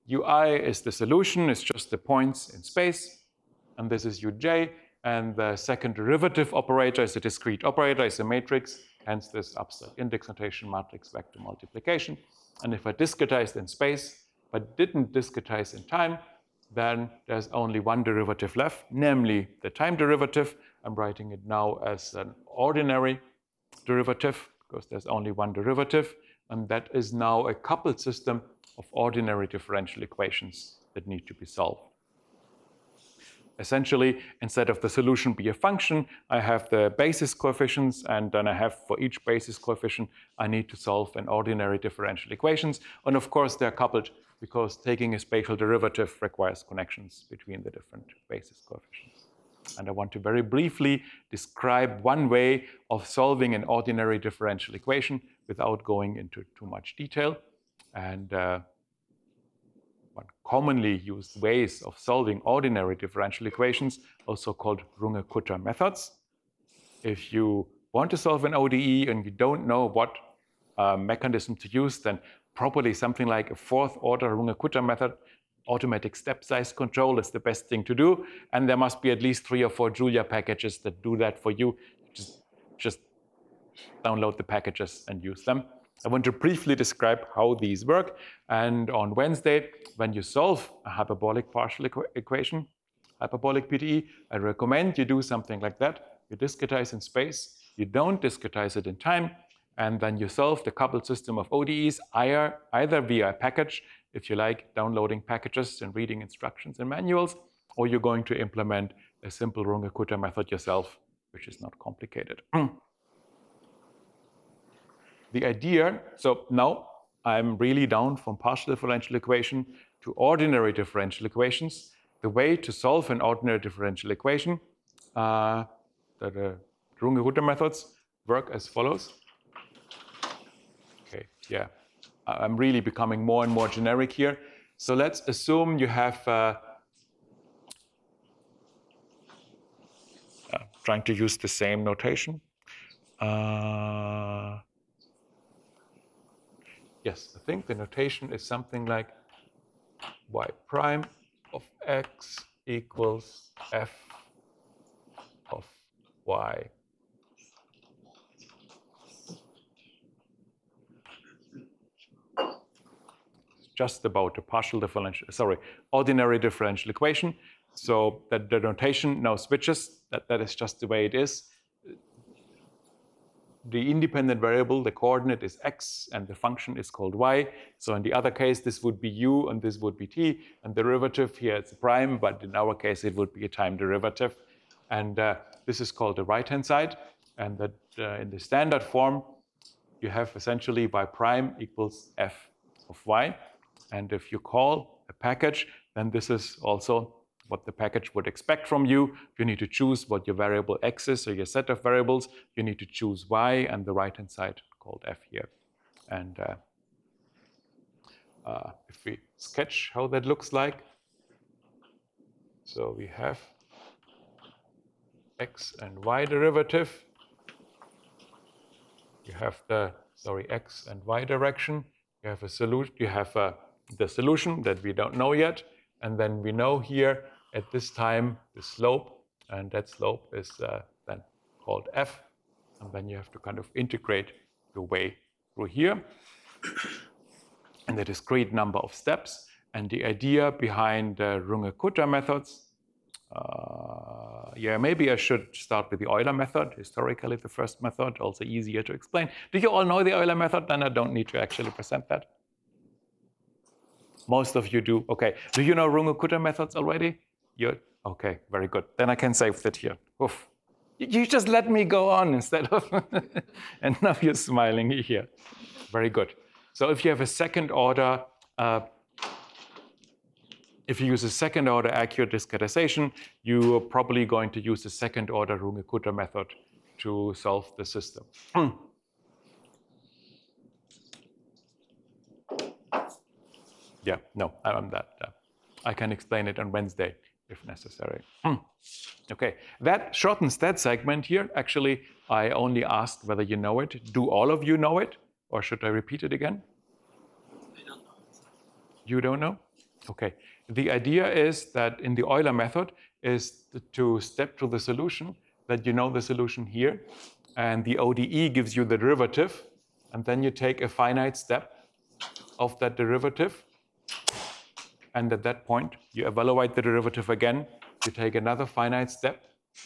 ui is the solution, it's just the points in space, and this is uj, and the second derivative operator is a discrete operator, it's a matrix, hence this abstract index notation matrix vector multiplication. And if I discretized in space, but didn't discretize in time, then there's only one derivative left, namely the time derivative. I'm writing it now as an ordinary derivative, because there's only one derivative, and that is now a coupled system of ordinary differential equations that need to be solved. Essentially, instead of the solution be a function, I have the basis coefficients, and then I have for each basis coefficient, I need to solve an ordinary differential equations. And of course, they're coupled because taking a spatial derivative requires connections between the different basis coefficients. And I want to very briefly describe one way of solving an ordinary differential equation without going into too much detail. And one commonly used ways of solving ordinary differential equations, also called Runge-Kutta methods. If you want to solve an ODE and you don't know what mechanism to use, then probably something like a fourth order Runge-Kutta method, automatic step size control, is the best thing to do. And there must be at least 3 or 4 Julia packages that do that for you. Just download the packages and use them. I want to briefly describe how these work. And on Wednesday, when you solve a hyperbolic partial equation, hyperbolic PDE, I recommend you do something like that. You discretize in space, you don't discretize it in time, and then you solve the coupled system of ODEs either via a package, if you like, downloading packages and reading instructions and manuals, or you're going to implement a simple Runge-Kutta method yourself, which is not complicated. The idea, so now I'm really down from partial differential equation to ordinary differential equations. The way to solve an ordinary differential equation, the Runge-Kutta methods work as follows. Okay, yeah, I'm really becoming more and more generic here. So let's assume you have, trying to use the same notation. Yes, I think the notation is something like y prime of x equals f of y. Just about a ordinary differential equation. So that the notation now switches, that is just the way it is. The independent variable, the coordinate is x, and the function is called y. So in the other case, this would be u, and this would be t. And the derivative here, it's a prime, but in our case, it would be a time derivative. And this is called the right-hand side. And that in the standard form, you have essentially y prime equals f of y. And if you call a package, then this is also what the package would expect from you. You need to choose what your variable x is, or your set of variables. You need to choose y, and the right-hand side called f here. And if we sketch how that looks like, so we have x and y derivative. You have the x and y direction. You have a solution. You have the solution that we don't know yet, and then we know here at this time the slope, and that slope is then called f, and then you have to kind of integrate your way through here, and the discrete number of steps. And the idea behind the Runge-Kutta methods, maybe I should start with the Euler method, historically the first method, also easier to explain. Do you all know the Euler method? Then I don't need to actually present that. Most of you do. Okay. Do you know Runge-Kutta methods already? Okay, very good. Then I can save that here. Oof. You just let me go on instead of... And now you're smiling here. Very good. So if you have a second order, if you use a second order accurate discretization, you're probably going to use the second order Runge-Kutta method to solve the system. Yeah, no, I'm that. I can explain it on Wednesday if necessary. Okay, that shortens that segment here. Actually, I only asked whether you know it. Do all of you know it? Or should I repeat it again? I don't know. You don't know? Okay, the idea is that in the Euler method is to step to the solution, that you know the solution here, and the ODE gives you the derivative, and then you take a finite step of that derivative, and at that point you evaluate the derivative again, you take another finite step,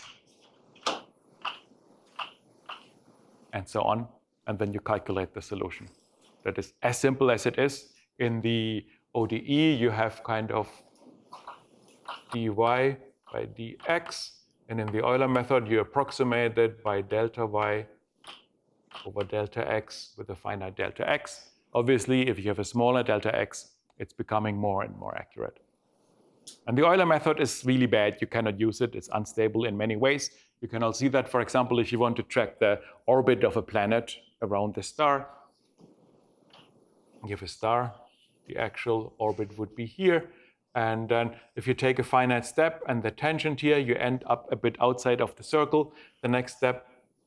and so on, and then you calculate the solution. That is as simple as it is. In the ODE, you have kind of dy by dx, and in the Euler method, you approximate it by delta y over delta x with a finite delta x. Obviously, if you have a smaller delta x, it's becoming more and more accurate. And the Euler method is really bad. You cannot use it. It's unstable in many ways. You can all see that, for example, if you want to track the orbit of a planet around the star. You have a star. The actual orbit would be here. And then if you take a finite step and the tangent here, you end up a bit outside of the circle. The next step,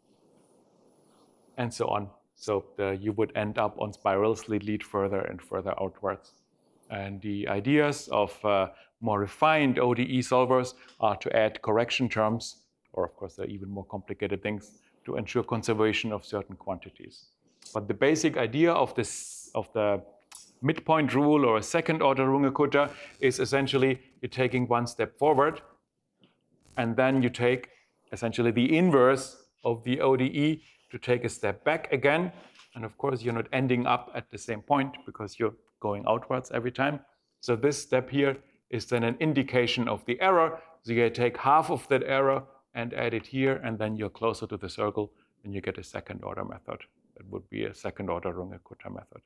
and so on. So you would end up on spirals that lead further and further outwards. And the ideas of more refined ODE solvers are to add correction terms, or of course there are even more complicated things, to ensure conservation of certain quantities. But the basic idea of the midpoint rule or a second order Runge-Kutta is essentially you're taking one step forward, and then you take essentially the inverse of the ODE to take a step back again. And of course, you're not ending up at the same point because you're going outwards every time. So this step here is then an indication of the error. So you take half of that error and add it here, and then you're closer to the circle, and you get a second order method. That would be a second order Runge-Kutta method.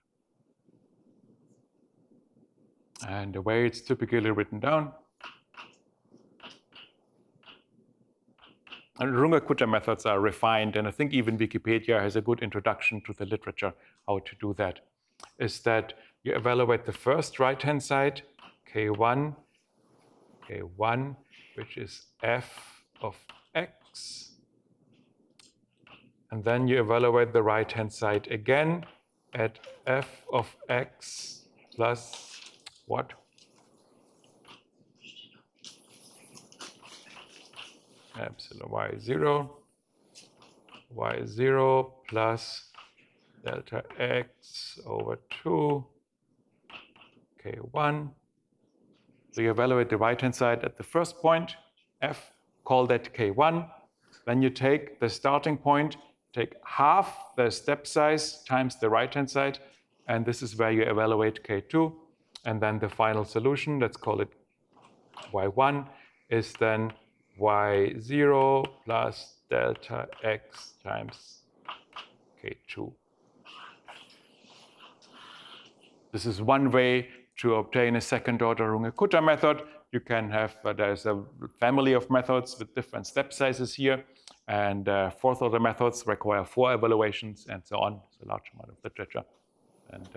And the way it's typically written down, and Runge-Kutta methods are refined, and I think even Wikipedia has a good introduction to the literature how to do that, is that you evaluate the first right-hand side, K1, which is f of x, and then you evaluate the right-hand side again at f of x plus what? Epsilon y0 plus delta x over 2 k1. So you evaluate the right-hand side at the first point, f, call that k1. Then you take the starting point, take half the step size times the right-hand side, and this is where you evaluate k2. And then the final solution, let's call it y1, is then y0 plus delta x times k2. This is one way to obtain a second order Runge-Kutta method. You can have, there's a family of methods with different step sizes here, and fourth order methods require 4 evaluations and so on. It's a large amount of literature. And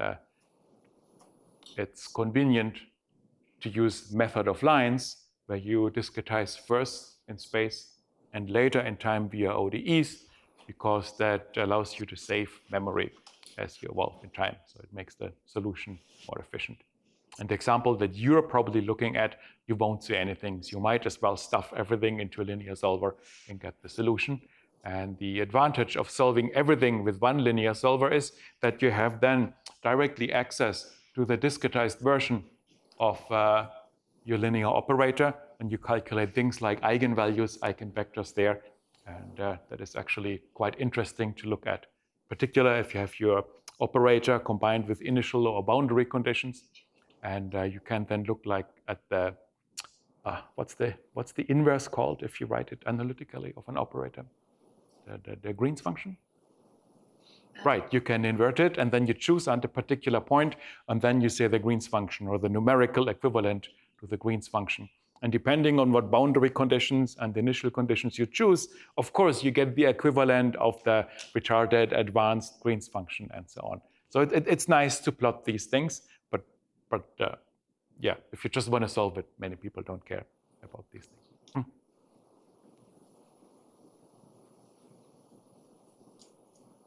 it's convenient to use method of lines where you discretize first in space and later in time via ODEs, because that allows you to save memory as you evolve in time. So it makes the solution more efficient. And the example that you're probably looking at, you won't see anything. So you might as well stuff everything into a linear solver and get the solution. And the advantage of solving everything with one linear solver is that you have then directly access to the discretized version of your linear operator, and you calculate things like eigenvalues, eigenvectors there. And that is actually quite interesting to look at, particularly if you have your operator combined with initial or boundary conditions. And you can then look like at the, what's the inverse called if you write it analytically of an operator? The Green's function? Right, you can invert it, and then you choose on a particular point, and then you say the Green's function, or the numerical equivalent to the Green's function. And depending on what boundary conditions and initial conditions you choose, of course, you get the equivalent of the retarded advanced Green's function and so on. So it's nice to plot these things, but yeah, if you just want to solve it, many people don't care about these things.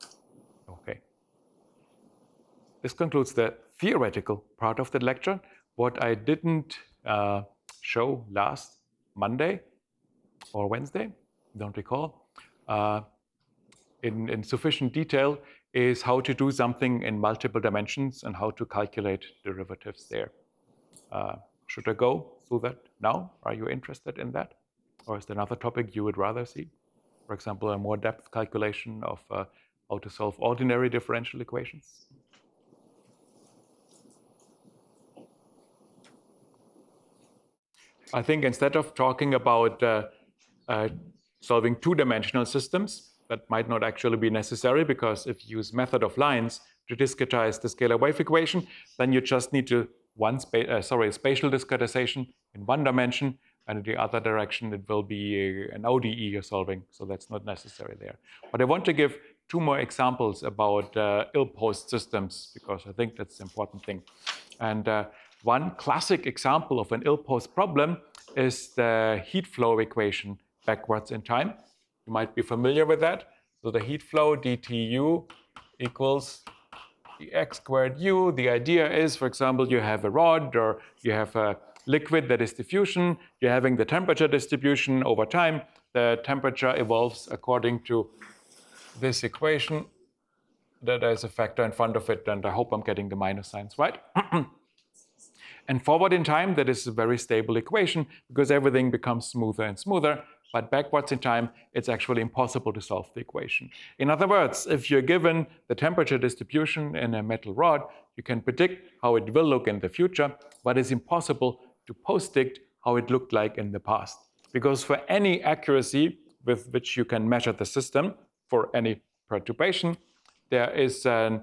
Okay. This concludes the theoretical part of the lecture. What I didn't show last Monday or Wednesday, don't recall, in sufficient detail is how to do something in multiple dimensions and how to calculate derivatives there. Should I go through that now? Are you interested in that? Or is there another topic you would rather see? For example, a more depth calculation of how to solve ordinary differential equations? I think instead of talking about solving two-dimensional systems, that might not actually be necessary, because if you use method of lines to discretize the scalar wave equation, then you just need to spatial discretization in one dimension, and in the other direction it will be an ODE you're solving, so that's not necessary there. But I want to give two more examples about ill-posed systems, because I think that's the important thing. And one classic example of an ill-posed problem is the heat flow equation backwards in time. You might be familiar with that. So the heat flow dTu equals dx squared u. The idea is, for example, you have a rod or you have a liquid that is diffusion. You're having the temperature distribution over time. The temperature evolves according to this equation. That is a factor in front of it, and I hope I'm getting the minus signs right. And forward in time, that is a very stable equation because everything becomes smoother and smoother. But backwards in time, it's actually impossible to solve the equation. In other words, if you're given the temperature distribution in a metal rod, you can predict how it will look in the future, but it's impossible to post-dict how it looked like in the past. Because for any accuracy with which you can measure the system, for any perturbation, there is a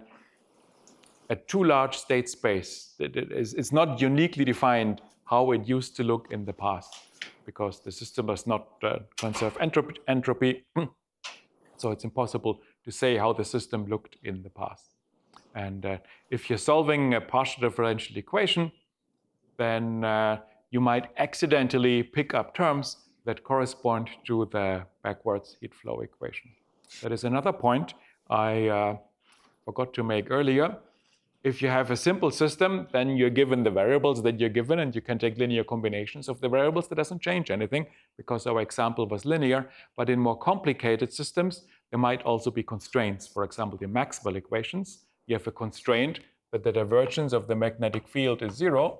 too large state space. It's not uniquely defined how it used to look in the past, because the system does not conserve entropy. So it's impossible to say how the system looked in the past. And if you're solving a partial differential equation, then you might accidentally pick up terms that correspond to the backwards heat flow equation. That is another point I forgot to make earlier. If you have a simple system, then you're given the variables that you're given, and you can take linear combinations of the variables. That doesn't change anything because our example was linear. But in more complicated systems, there might also be constraints. For example, the Maxwell equations. You have a constraint that the divergence of the magnetic field is 0.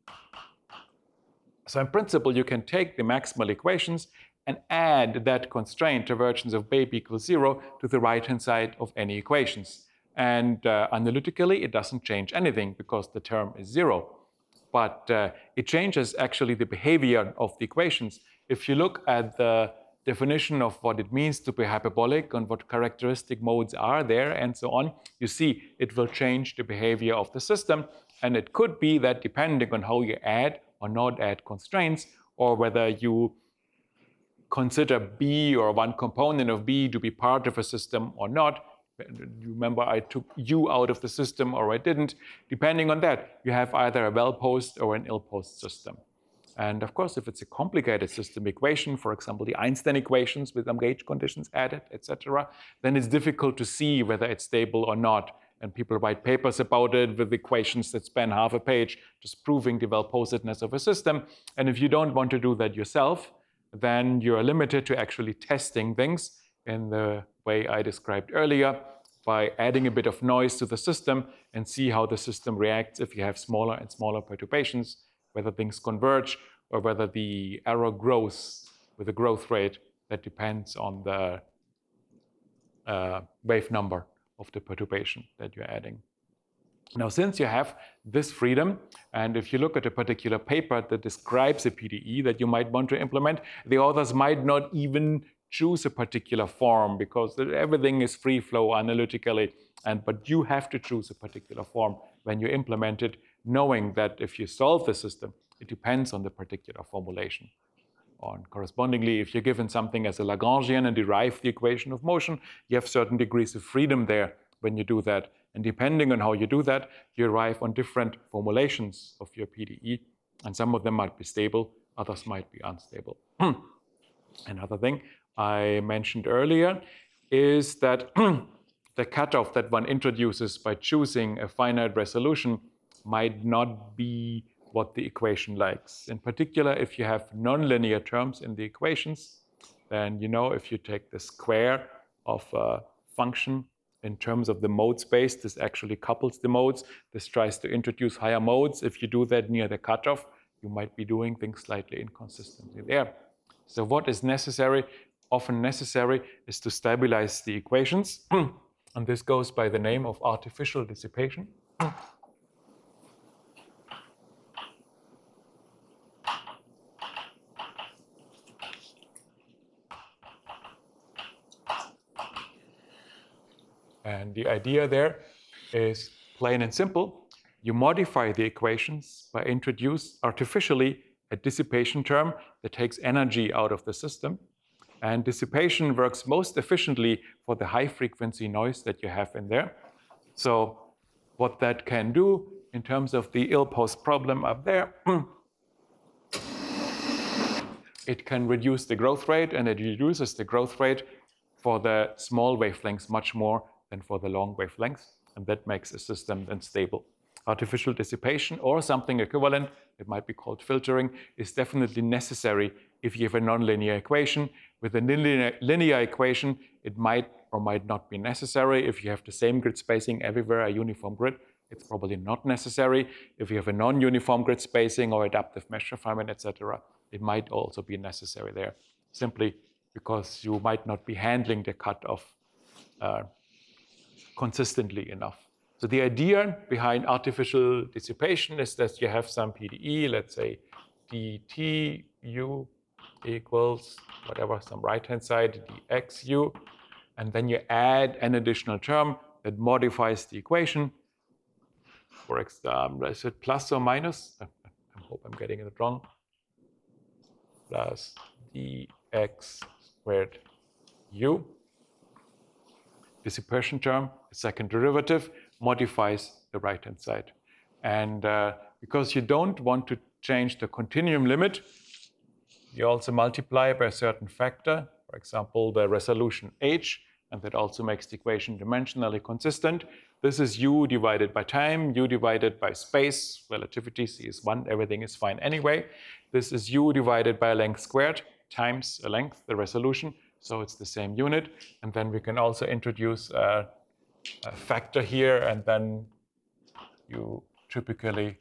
So in principle, you can take the Maxwell equations and add that constraint, divergence of babe equals 0, to the right-hand side of any equations. And analytically, it doesn't change anything because the term is 0. But it changes actually the behavior of the equations. If you look at the definition of what it means to be hyperbolic and what characteristic modes are there and so on, you see it will change the behavior of the system. And it could be that depending on how you add or not add constraints, or whether you consider B or one component of B to be part of a system or not. You remember I took U out of the system or I didn't. Depending on that, you have either a well-posed or an ill-posed system. And of course, if it's a complicated system equation, for example, the Einstein equations with some gauge conditions added, etc., then it's difficult to see whether it's stable or not. And people write papers about it with equations that span half a page, just proving the well-posedness of a system. And if you don't want to do that yourself, then you're limited to actually testing things in the way I described earlier, by adding a bit of noise to the system and see how the system reacts if you have smaller and smaller perturbations, whether things converge or whether the error grows with a growth rate that depends on the wave number of the perturbation that you're adding. Now, since you have this freedom, and if you look at a particular paper that describes a PDE that you might want to implement, the authors might not even choose a particular form because everything is free flow analytically, but you have to choose a particular form when you implement it, knowing that if you solve the system, it depends on the particular formulation. And correspondingly, if you're given something as a Lagrangian and derive the equation of motion, you have certain degrees of freedom there when you do that. And depending on how you do that, you arrive on different formulations of your PDE, and some of them might be stable, others might be unstable. Another thing I mentioned earlier is that the cutoff that one introduces by choosing a finite resolution might not be what the equation likes. In particular, if you have nonlinear terms in the equations, then you know if you take the square of a function in terms of the mode space, this actually couples the modes. This tries to introduce higher modes. If you do that near the cutoff, you might be doing things slightly inconsistently there. So what is necessary, often necessary, is to stabilize the equations. And this goes by the name of artificial dissipation. And the idea there is plain and simple. You modify the equations by introduce artificially a dissipation term that takes energy out of the system. And dissipation works most efficiently for the high frequency noise that you have in there. So what that can do in terms of the ill-posed problem up there, it can reduce the growth rate, and it reduces the growth rate for the small wavelengths much more than for the long wavelengths, and that makes a system then stable. Artificial dissipation or something equivalent, it might be called filtering, is definitely necessary if you have a nonlinear equation. With a linear equation, it might or might not be necessary. If you have the same grid spacing everywhere, a uniform grid, it's probably not necessary. If you have a non-uniform grid spacing or adaptive mesh refinement, etc., it might also be necessary there, simply because you might not be handling the cutoff consistently enough. So the idea behind artificial dissipation is that you have some PDE, let's say dTu equals whatever, some right-hand side, dxu, and then you add an additional term that modifies the equation. For example, is it plus or minus? I hope I'm getting it wrong. Plus dx squared u. Dissipation term, the second derivative, modifies the right-hand side. And because you don't want to change the continuum limit, you also multiply by a certain factor, for example, the resolution h, and that also makes the equation dimensionally consistent. This is u divided by time, u divided by space, relativity, c is 1, everything is fine anyway. This is u divided by length squared times a length, the resolution, so it's the same unit. And then we can also introduce a factor here, and then you typically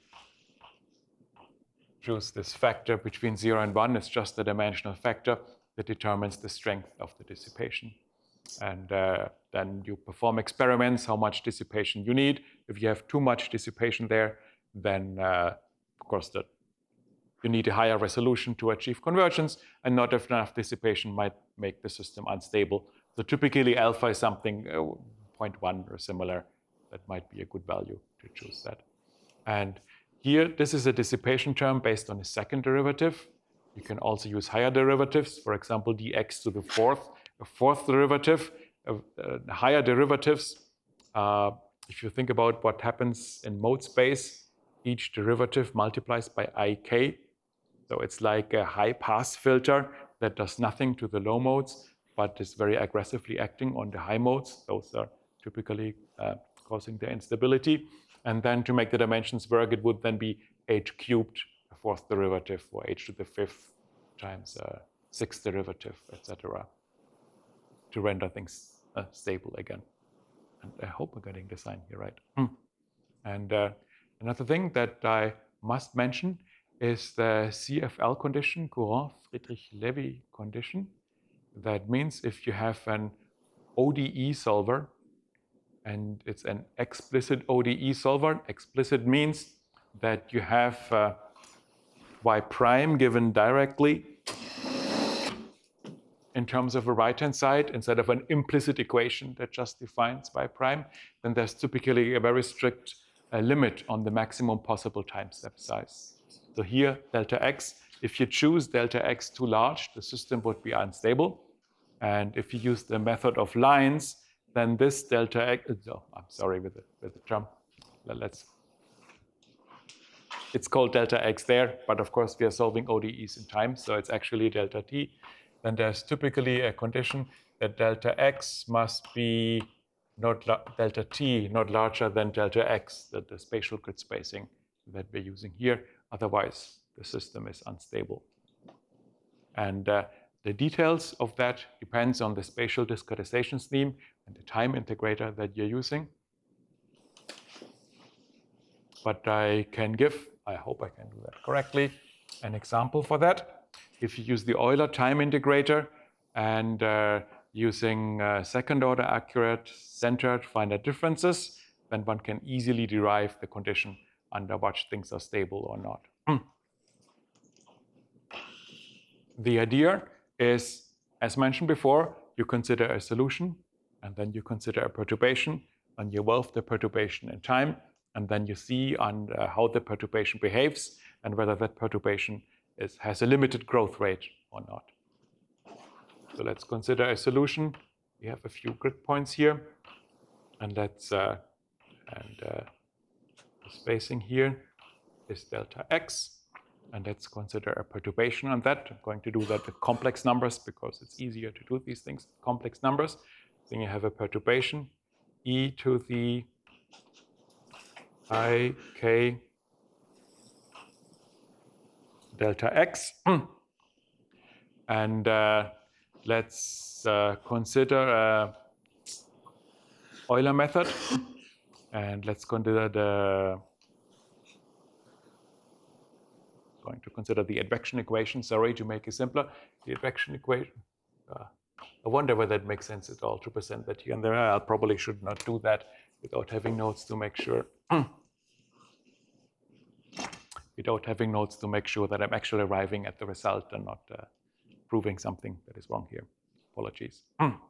choose this factor between 0 and 1. It's just a dimensional factor that determines the strength of the dissipation. And then you perform experiments, how much dissipation you need. If you have too much dissipation there, then of course you need a higher resolution to achieve convergence, and not enough dissipation might make the system unstable. So typically alpha is something 0.1 or similar. That might be a good value to choose that. And here, this is a dissipation term based on a second derivative. You can also use higher derivatives, for example, dx to the fourth, a fourth derivative. Higher derivatives, if you think about what happens in mode space, each derivative multiplies by ik. So it's like a high-pass filter that does nothing to the low modes, but is very aggressively acting on the high modes. Those are typically causing the instability. And then to make the dimensions work, it would then be h cubed, a fourth derivative, or h to the fifth times a sixth derivative, etc., to render things stable again. And I hope we're getting the sign here right. And another thing that I must mention is the CFL condition, Courant-Friedrich-Levy condition. That means if you have an ODE solver, and it's an explicit ODE solver. Explicit means that you have y prime given directly in terms of a right-hand side instead of an implicit equation that just defines y prime. Then there's typically a very strict limit on the maximum possible time step size. So here, delta x, if you choose delta x too large, the system would be unstable. And if you use the method of lines, then this delta x, I'm sorry with the term. It's called delta x there, but of course we are solving ODEs in time, so it's actually delta t. Then there's typically a condition that delta x must be delta t not larger than delta x, the spatial grid spacing that we're using here. Otherwise, the system is unstable. And the details of that depends on the spatial discretization scheme and the time integrator that you're using. But I can give, I hope I can do that correctly, an example for that. If you use the Euler time integrator and using second order accurate centered finite differences, then one can easily derive the condition under which things are stable or not. The idea is, as mentioned before, you consider a solution, and then you consider a perturbation, and you evolve the perturbation in time, and then you see on how the perturbation behaves and whether that perturbation has a limited growth rate or not. So let's consider a solution. We have a few grid points here, and let's the spacing here is delta x. And let's consider a perturbation on that. I'm going to do that with complex numbers because it's easier to do these things with complex numbers. Then you have a perturbation e to the I k delta x. And let's consider a Euler method. And let's consider going to consider the advection equation. Sorry, to make it simpler, the advection equation. I wonder whether it makes sense at all to present that here and there. I probably should not do that without having notes to make sure. Without having notes to make sure that I'm actually arriving at the result and not proving something that is wrong here. Apologies.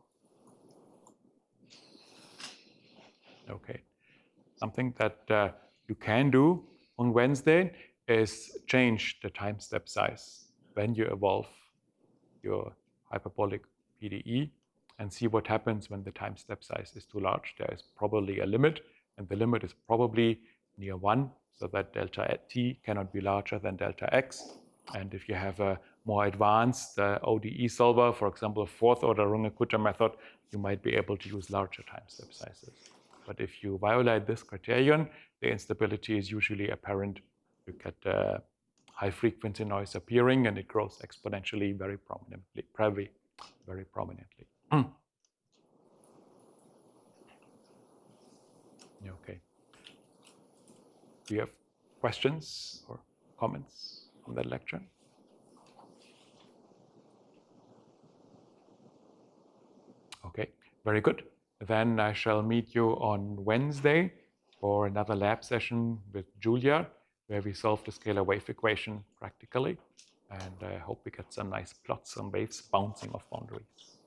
Okay. Something that you can do on Wednesday is change the time step size when you evolve your hyperbolic PDE and see what happens when the time step size is too large. There is probably a limit, and the limit is probably near 1, so that delta t cannot be larger than delta x. And if you have a more advanced ODE solver, for example, a fourth order Runge-Kutta method, you might be able to use larger time step sizes. But if you violate this criterion, the instability is usually apparent. You get high frequency noise appearing, and it grows exponentially very prominently. Very prominently. Okay. Do you have questions or comments on that lecture? Okay, very good. Then I shall meet you on Wednesday for another lab session with Julia, where we solve the scalar wave equation practically. And I hope we get some nice plots on waves bouncing off boundaries.